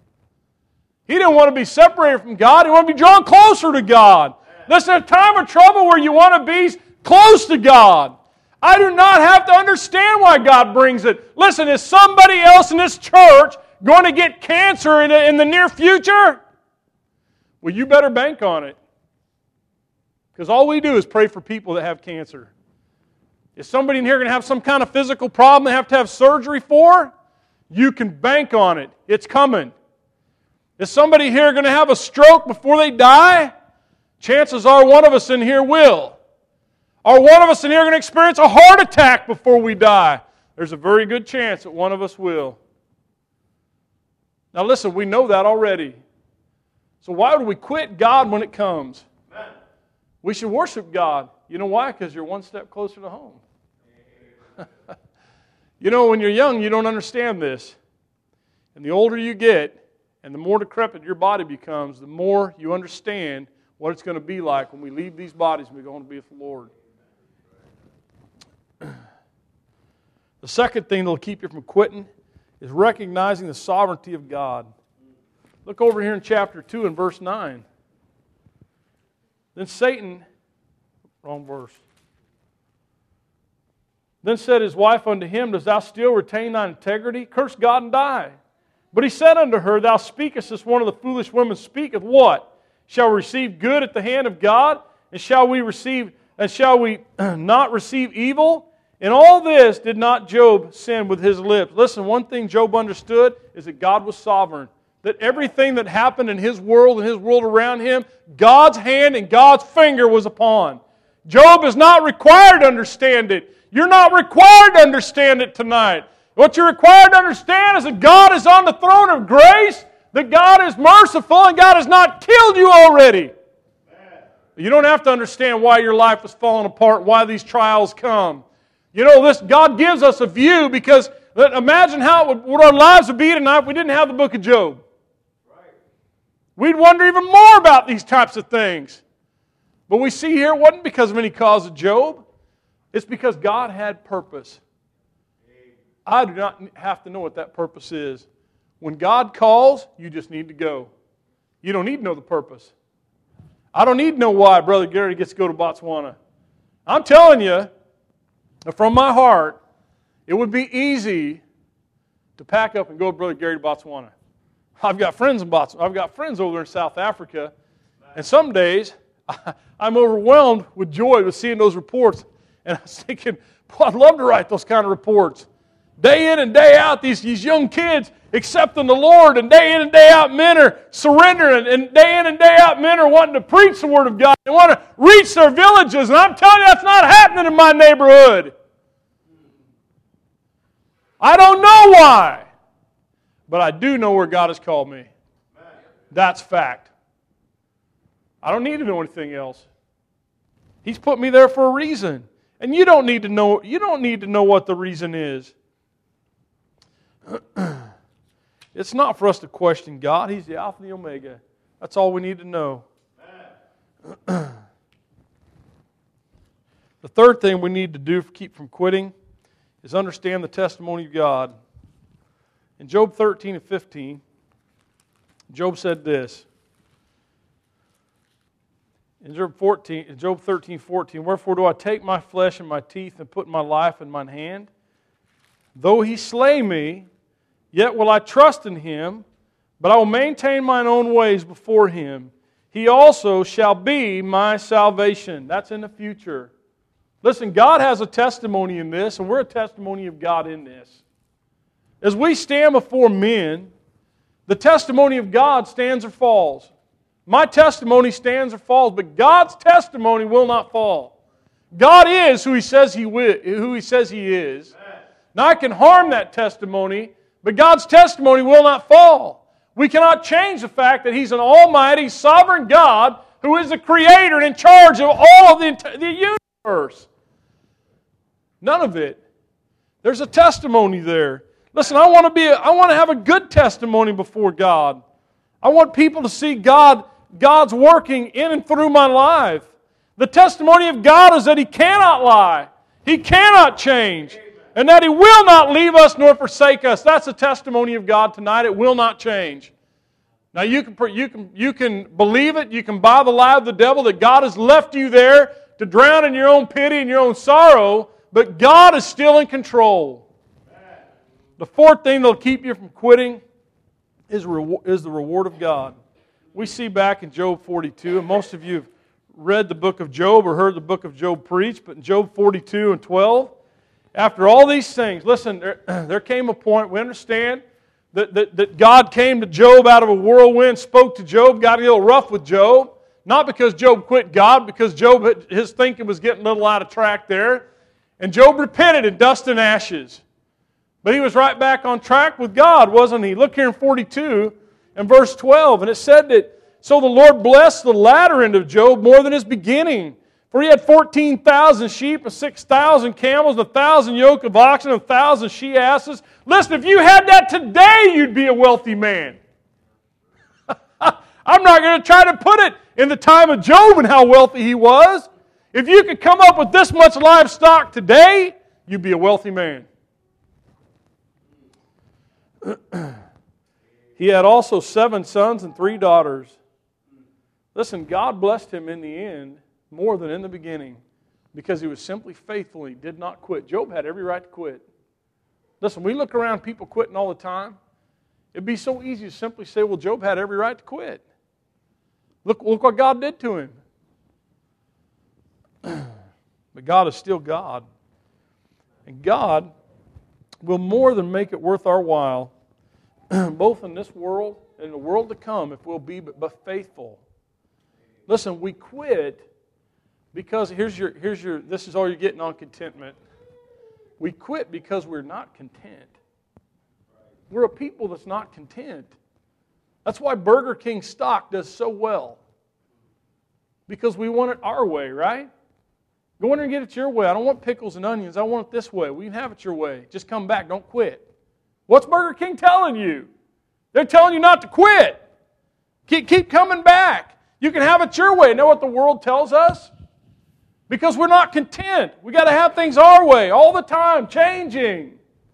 He didn't want to be separated from God. He wanted to be drawn closer to God. Listen, a time of trouble where you want to be close to God. I do not have to understand why God brings it. Listen, is somebody else in this church going to get cancer in the, in the near future? Well, you better bank on it. Because all we do is pray for people that have cancer. Is somebody in here going to have some kind of physical problem they have to have surgery for? You can bank on it. It's coming. Is somebody here going to have a stroke before they die? Chances are one of us in here will. Are one of us in here going to experience a heart attack before we die? There's a very good chance that one of us will. Now listen, we know that already. So why would we quit God when it comes? Amen. We should worship God. You know why? Because you're one step closer to home. You know, when you're young, you don't understand this. And the older you get, and the more decrepit your body becomes, the more you understand what it's going to be like when we leave these bodies and we're going to be with the Lord. The second thing that will keep you from quitting is recognizing the sovereignty of God. Look over here in chapter two and verse nine. Then Satan, wrong verse. Then said his wife unto him, Dost thou still retain thine integrity? Curse God and die. But he said unto her, Thou speakest as one of the foolish women speaketh. What? Shall we receive good at the hand of God? And shall we receive, and shall we not receive evil? In all this did not Job sin with his lips. Listen, one thing Job understood is that God was sovereign. That everything that happened in his world and his world around him, God's hand and God's finger was upon. Job is not required to understand it. You're not required to understand it tonight. What you're required to understand is that God is on the throne of grace, that God is merciful, and God has not killed you already. You don't have to understand why your life is falling apart, why these trials come. You know, this God gives us a view because imagine how it would, what our lives would be tonight if we didn't have the book of Job. We'd wonder even more about these types of things. But we see here it wasn't because of any cause of Job. It's because God had purpose. I do not have to know what that purpose is. When God calls, you just need to go. You don't need to know the purpose. I don't need to know why Brother Gary gets to go to Botswana. I'm telling you, from my heart, it would be easy to pack up and go with Brother Gary to Botswana. I've got friends in Botswana. I've got friends over there in South Africa. And some days, I'm overwhelmed with joy with seeing those reports. And I was thinking, boy, I'd love to write those kind of reports. Day in and day out, these, these young kids accepting the Lord, and day in and day out, men are surrendering, and day in and day out, men are wanting to preach the Word of God. They want to reach their villages, and I'm telling you, that's not happening in my neighborhood. I don't know why, but I do know where God has called me. That's fact. I don't need to know anything else. He's put me there for a reason. And you don't need to know, you don't need to know what the reason is. It's not for us to question God. He's the Alpha and the Omega. That's all we need to know. The third thing we need to do to keep from quitting is understand the testimony of God. In Job thirteen and fifteen, Job said this. In Job fourteen, in Job thirteen, fourteen, Wherefore do I take my flesh and my teeth and put my life in mine hand? Though he slay me, yet will I trust in him, but I will maintain mine own ways before him. He also shall be my salvation. That's in the future. Listen, God has a testimony in this, and we're a testimony of God in this. As we stand before men, the testimony of God stands or falls. My testimony stands or falls, but God's testimony will not fall. God is who He says He will, who He says He is. Now I can harm that testimony, but God's testimony will not fall. We cannot change the fact that He's an almighty, sovereign God who is the creator and in charge of all of the, the universe. None of it. There's a testimony there. Listen, I want to be. A, I want to have a good testimony before God. I want people to see God. God's working in and through my life. The testimony of God is that He cannot lie. He cannot change. And that He will not leave us nor forsake us. That's the testimony of God tonight. It will not change. Now you can, you can, you can believe it. You can buy the lie of the devil that God has left you there to drown in your own pity and your own sorrow. But God is still in control. The fourth thing that will keep you from quitting is, is the reward of God. We see back in Job forty-two, and most of you have read the book of Job or heard the book of Job preached, but in Job forty-two and twelve, after all these things, listen, there, there came a point, we understand, that, that, that God came to Job out of a whirlwind, spoke to Job, got a little rough with Job, not because Job quit God, because Job, his thinking was getting a little out of track there, and Job repented in dust and ashes. But he was right back on track with God, wasn't he? Look here in forty-two and verse twelve, and it said that, So the Lord blessed the latter end of Job more than his beginning. For he had fourteen thousand sheep and six thousand camels and a thousand yoke of oxen and a thousand she-asses. Listen, if you had that today, you'd be a wealthy man. I'm not going to try to put it in the time of Job and how wealthy he was. If you could come up with this much livestock today, you'd be a wealthy man. He had also seven sons and three daughters. Listen, God blessed him in the end more than in the beginning because he was simply faithful and he did not quit. Job had every right to quit. Listen, we look around people quitting all the time. It'd be so easy to simply say, well, Job had every right to quit. Look, look what God did to him. But God is still God. And God will more than make it worth our while, both in this world and in the world to come, if we'll be but faithful. Listen, we quit because here's your, here's your, this is all you're getting on contentment. We quit because we're not content. We're a people that's not content. That's why Burger King stock does so well. Because we want it our way, right? Go in there and get it your way. I don't want pickles and onions. I want it this way. We can have it your way. Just come back. Don't quit. What's Burger King telling you? They're telling you not to quit. Keep, keep coming back. You can have it your way. You know what the world tells us? Because we're not content. We've got to have things our way all the time, changing.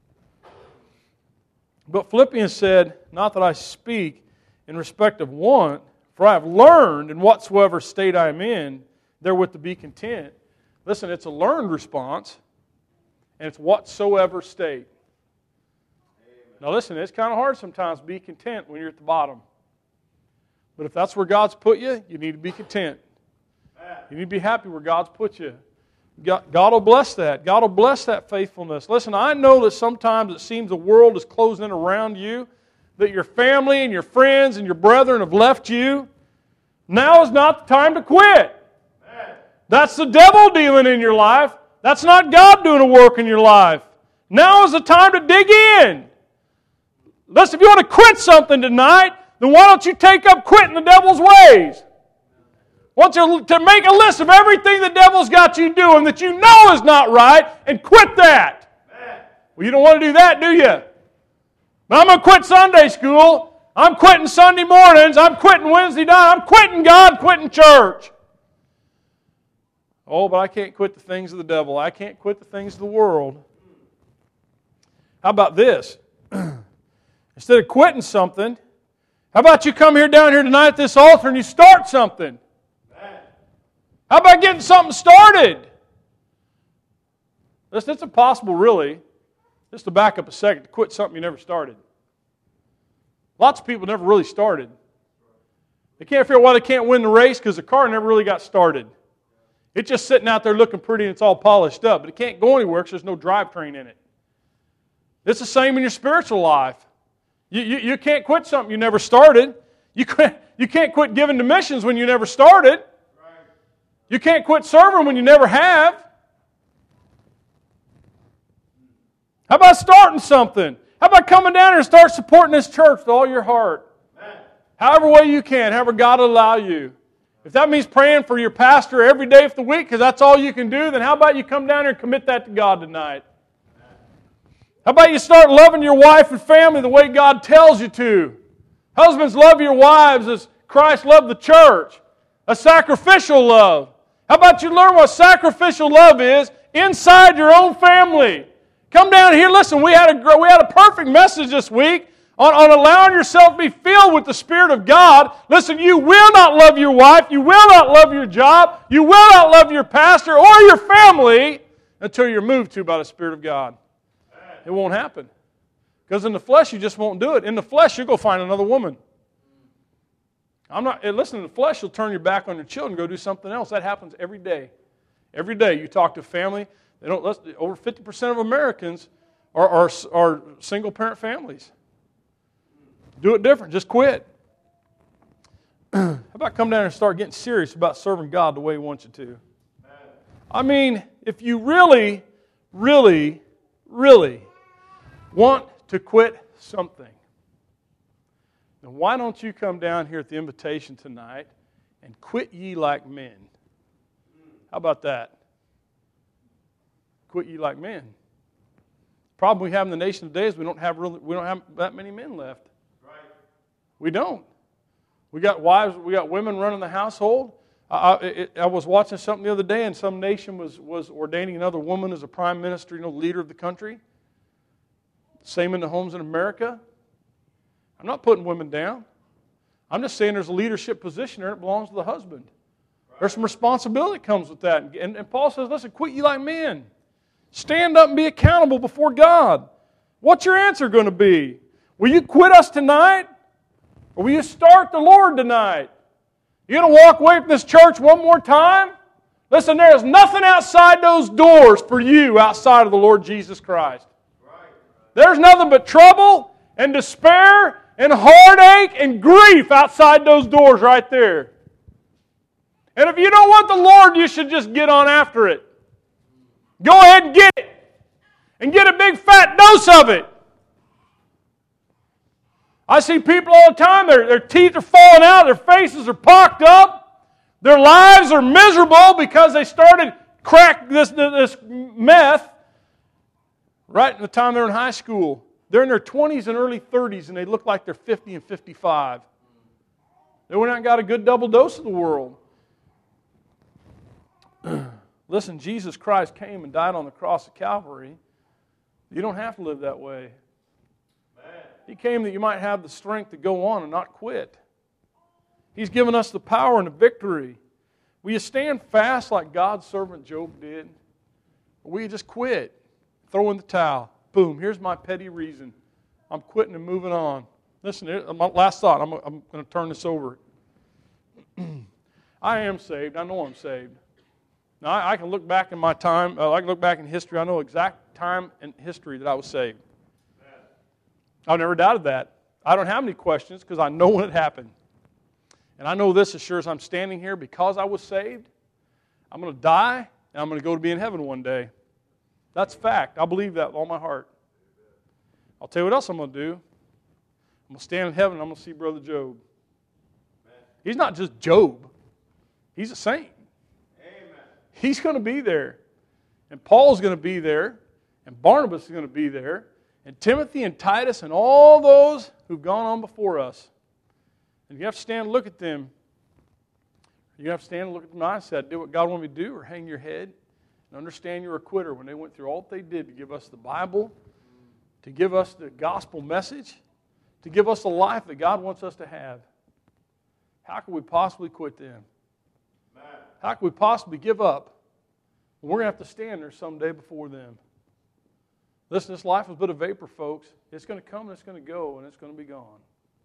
But Philippians said, not that I speak in respect of want, for I have learned in whatsoever state I am in, therewith to be content. Listen, it's a learned response, and it's whatsoever state. Amen. Now listen, it's kind of hard sometimes to be content when you're at the bottom. But if that's where God's put you, you need to be content. You need to be happy where God's put you. God, God will bless that. God will bless that faithfulness. Listen, I know that sometimes it seems the world is closing in around you, that your family and your friends and your brethren have left you. Now is not the time to quit. That's the devil dealing in your life. That's not God doing a work in your life. Now is the time to dig in. Listen, if you want to quit something tonight, then why don't you take up quitting the devil's ways? I want you to make a list of everything the devil's got you doing that you know is not right and quit that. Well, you don't want to do that, do you? But I'm going to quit Sunday school. I'm quitting Sunday mornings. I'm quitting Wednesday night. I'm quitting God, quitting church. Oh, but I can't quit the things of the devil. I can't quit the things of the world. How about this? Instead of quitting something, how about you come here down here tonight at this altar and you start something? How about getting something started? Listen, it's impossible, really, just to back up a second, to quit something you never started. Lots of people never really started. They can't figure out why they can't win the race because the car never really got started. It's just sitting out there looking pretty and it's all polished up, but it can't go anywhere because there's no drivetrain in it. It's the same in your spiritual life. You, you, you can't quit something you never started. You can't, you can't quit giving to missions when you never started. You can't quit serving when you never have. How about starting something? How about coming down here and start supporting this church with all your heart? Amen. However way you can, however God will allow you. If that means praying for your pastor every day of the week because that's all you can do, then how about you come down here and commit that to God tonight? How about you start loving your wife and family the way God tells you to? Husbands, love your wives as Christ loved the church. A sacrificial love. How about you learn what sacrificial love is inside your own family? Come down here. Listen, we had a we had a perfect message this week on, on allowing yourself to be filled with the Spirit of God. Listen, you will not love your wife. You will not love your job. You will not love your pastor or your family until you're moved to by the Spirit of God. It won't happen. Because in the flesh, you just won't do it. In the flesh, you'll go find another woman. I'm not. Listen, in the flesh, you'll turn your back on your children and go do something else. That happens every day. Every day you talk to family. They don't. Over fifty percent of Americans are, are, are single-parent families. Do it different. Just quit. How about come down and start getting serious about serving God the way He wants you to? I mean, if you really, really, really want to quit something, then why don't you come down here at the invitation tonight and quit ye like men? How about that? Quit ye like men. The problem we have in the nation today is we don't have really, we don't have that many men left. Right. We don't. We got wives, we got women running the household. I, it, I was watching something the other day, and some nation was, was ordaining another woman as a prime minister, you know, leader of the country. Same in the homes in America. I'm not putting women down. I'm just saying there's a leadership position there that belongs to the husband. Right. There's some responsibility that comes with that. And, and Paul says, listen, quit ye like men. Stand up and be accountable before God. What's your answer going to be? Will you quit us tonight? Or will you start the Lord tonight? You going to walk away from this church one more time? Listen, there is nothing outside those doors for you outside of the Lord Jesus Christ. There's nothing but trouble and despair and heartache and grief outside those doors right there. And if you don't want the Lord, you should just get on after it. Go ahead and get it. And get a big fat dose of it. I see people all the time, their, their teeth are falling out, their faces are pocked up, their lives are miserable because they started crack this, this meth right in the time they're in high school. They're in their twenties and early thirties and they look like they're fifty and fifty-five. They went out and got a good double dose of the world. Listen, Jesus Christ came and died on the cross of Calvary. You don't have to live that way. He came that you might have the strength to go on and not quit. He's given us the power and the victory. Will you stand fast like God's servant Job did? Or will you just quit? Throw in the towel. Boom, here's my petty reason. I'm quitting and moving on. Listen, my last thought. I'm, I'm going to turn this over. I am saved. I know I'm saved. Now, I, I can look back in my time. Uh, I can look back in history. I know exact time and history that I was saved. I've never doubted that. I don't have any questions because I know when it happened. And I know this as sure as I'm standing here, because I was saved, I'm going to die and I'm going to go to be in heaven one day. That's fact. I believe that with all my heart. I'll tell you what else I'm going to do. I'm going to stand in heaven and I'm going to see Brother Job. He's not just Job. He's a saint. Amen. He's going to be there. And Paul's going to be there. And Barnabas is going to be there. And Timothy and Titus and all those who've gone on before us. And you have to stand and look at them. You have to stand and look at them and say, do what God wanted me to do, or hang your head and understand you're a quitter when they went through all that they did to give us the Bible, to give us the gospel message, to give us the life that God wants us to have. How can we possibly quit them? How can we possibly give up? We're going to have to stand there someday before them. Listen, this life is but a vapor, folks. It's going to come and it's going to go and it's going to be gone.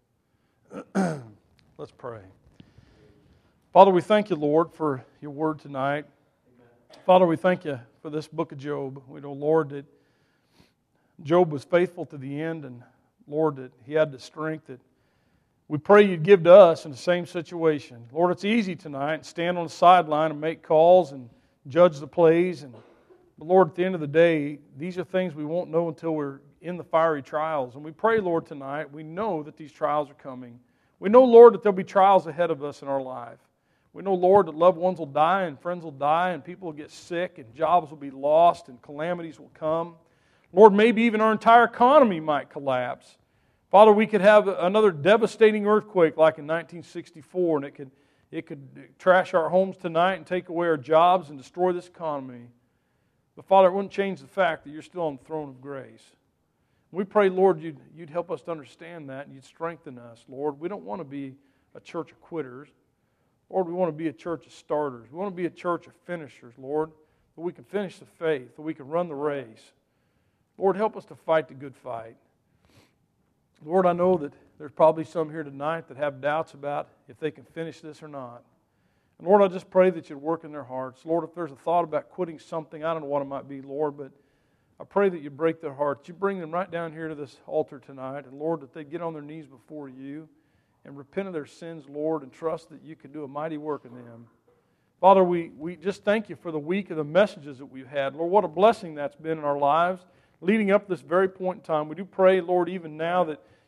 Let's pray. Father, we thank you, Lord, for your word tonight. Amen. Father, we thank you for this book of Job. We know, Lord, that Job was faithful to the end, and, Lord, that he had the strength that we pray you'd give to us in the same situation. Lord, it's easy tonight to stand on the sideline and make calls and judge the plays, and but Lord, at the end of the day, these are things we won't know until we're in the fiery trials. And we pray, Lord, tonight, we know that these trials are coming. We know, Lord, that there'll be trials ahead of us in our life. We know, Lord, that loved ones will die and friends will die and people will get sick and jobs will be lost and calamities will come. Lord, maybe even our entire economy might collapse. Father, we could have another devastating earthquake like in nineteen sixty-four, and it could, it could trash our homes tonight and take away our jobs and destroy this economy. But Father, it wouldn't change the fact that you're still on the throne of grace. We pray, Lord, you'd, you'd help us to understand that and you'd strengthen us, Lord. We don't want to be a church of quitters. Lord, we want to be a church of starters. We want to be a church of finishers, Lord, that we can finish the faith, that we can run the race. Lord, help us to fight the good fight. Lord, I know that there's probably some here tonight that have doubts about if they can finish this or not. And Lord, I just pray that you'd work in their hearts. Lord, if there's a thought about quitting something, I don't know what it might be, Lord, but I pray that you break their hearts. You bring them right down here to this altar tonight. And Lord, that they get on their knees before you and repent of their sins, Lord, and trust that you can do a mighty work in them. Father, we, we just thank you for the week of the messages that we've had. Lord, what a blessing that's been in our lives leading up to this very point in time. We do pray, Lord, even now that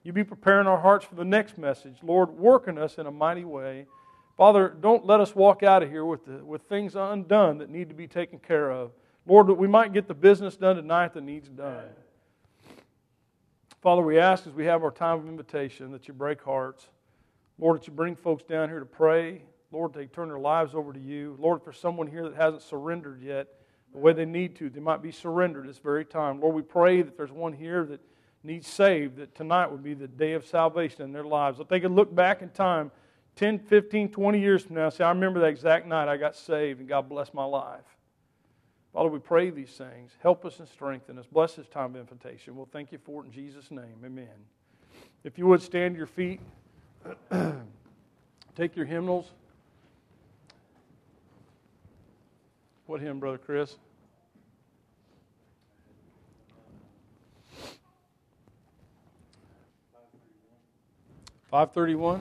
You be preparing our hearts for the next message. Lord, work in us in a mighty way. Father, don't let us walk out of here with, the, with things undone that need to be taken care of. Lord, that we might get the business done tonight that needs done. Father, we ask as we have our time of invitation that you break hearts. Lord, that you bring folks down here to pray. Lord, they turn their lives over to you. Lord, if there's someone here that hasn't surrendered yet the way they need to, they might be surrendered this very time. Lord, we pray that there's one here that needs saved, that tonight would be the day of salvation in their lives. That they could look back in time ten, fifteen, twenty years from now and say, I remember that exact night I got saved and God blessed my life. Father, we pray these things. Help us and strengthen us. Bless this time of invitation. We'll thank you for it in Jesus' name. Amen. If you would stand to your feet, take your hymnals. What hymn, Brother Chris? five thirty-one.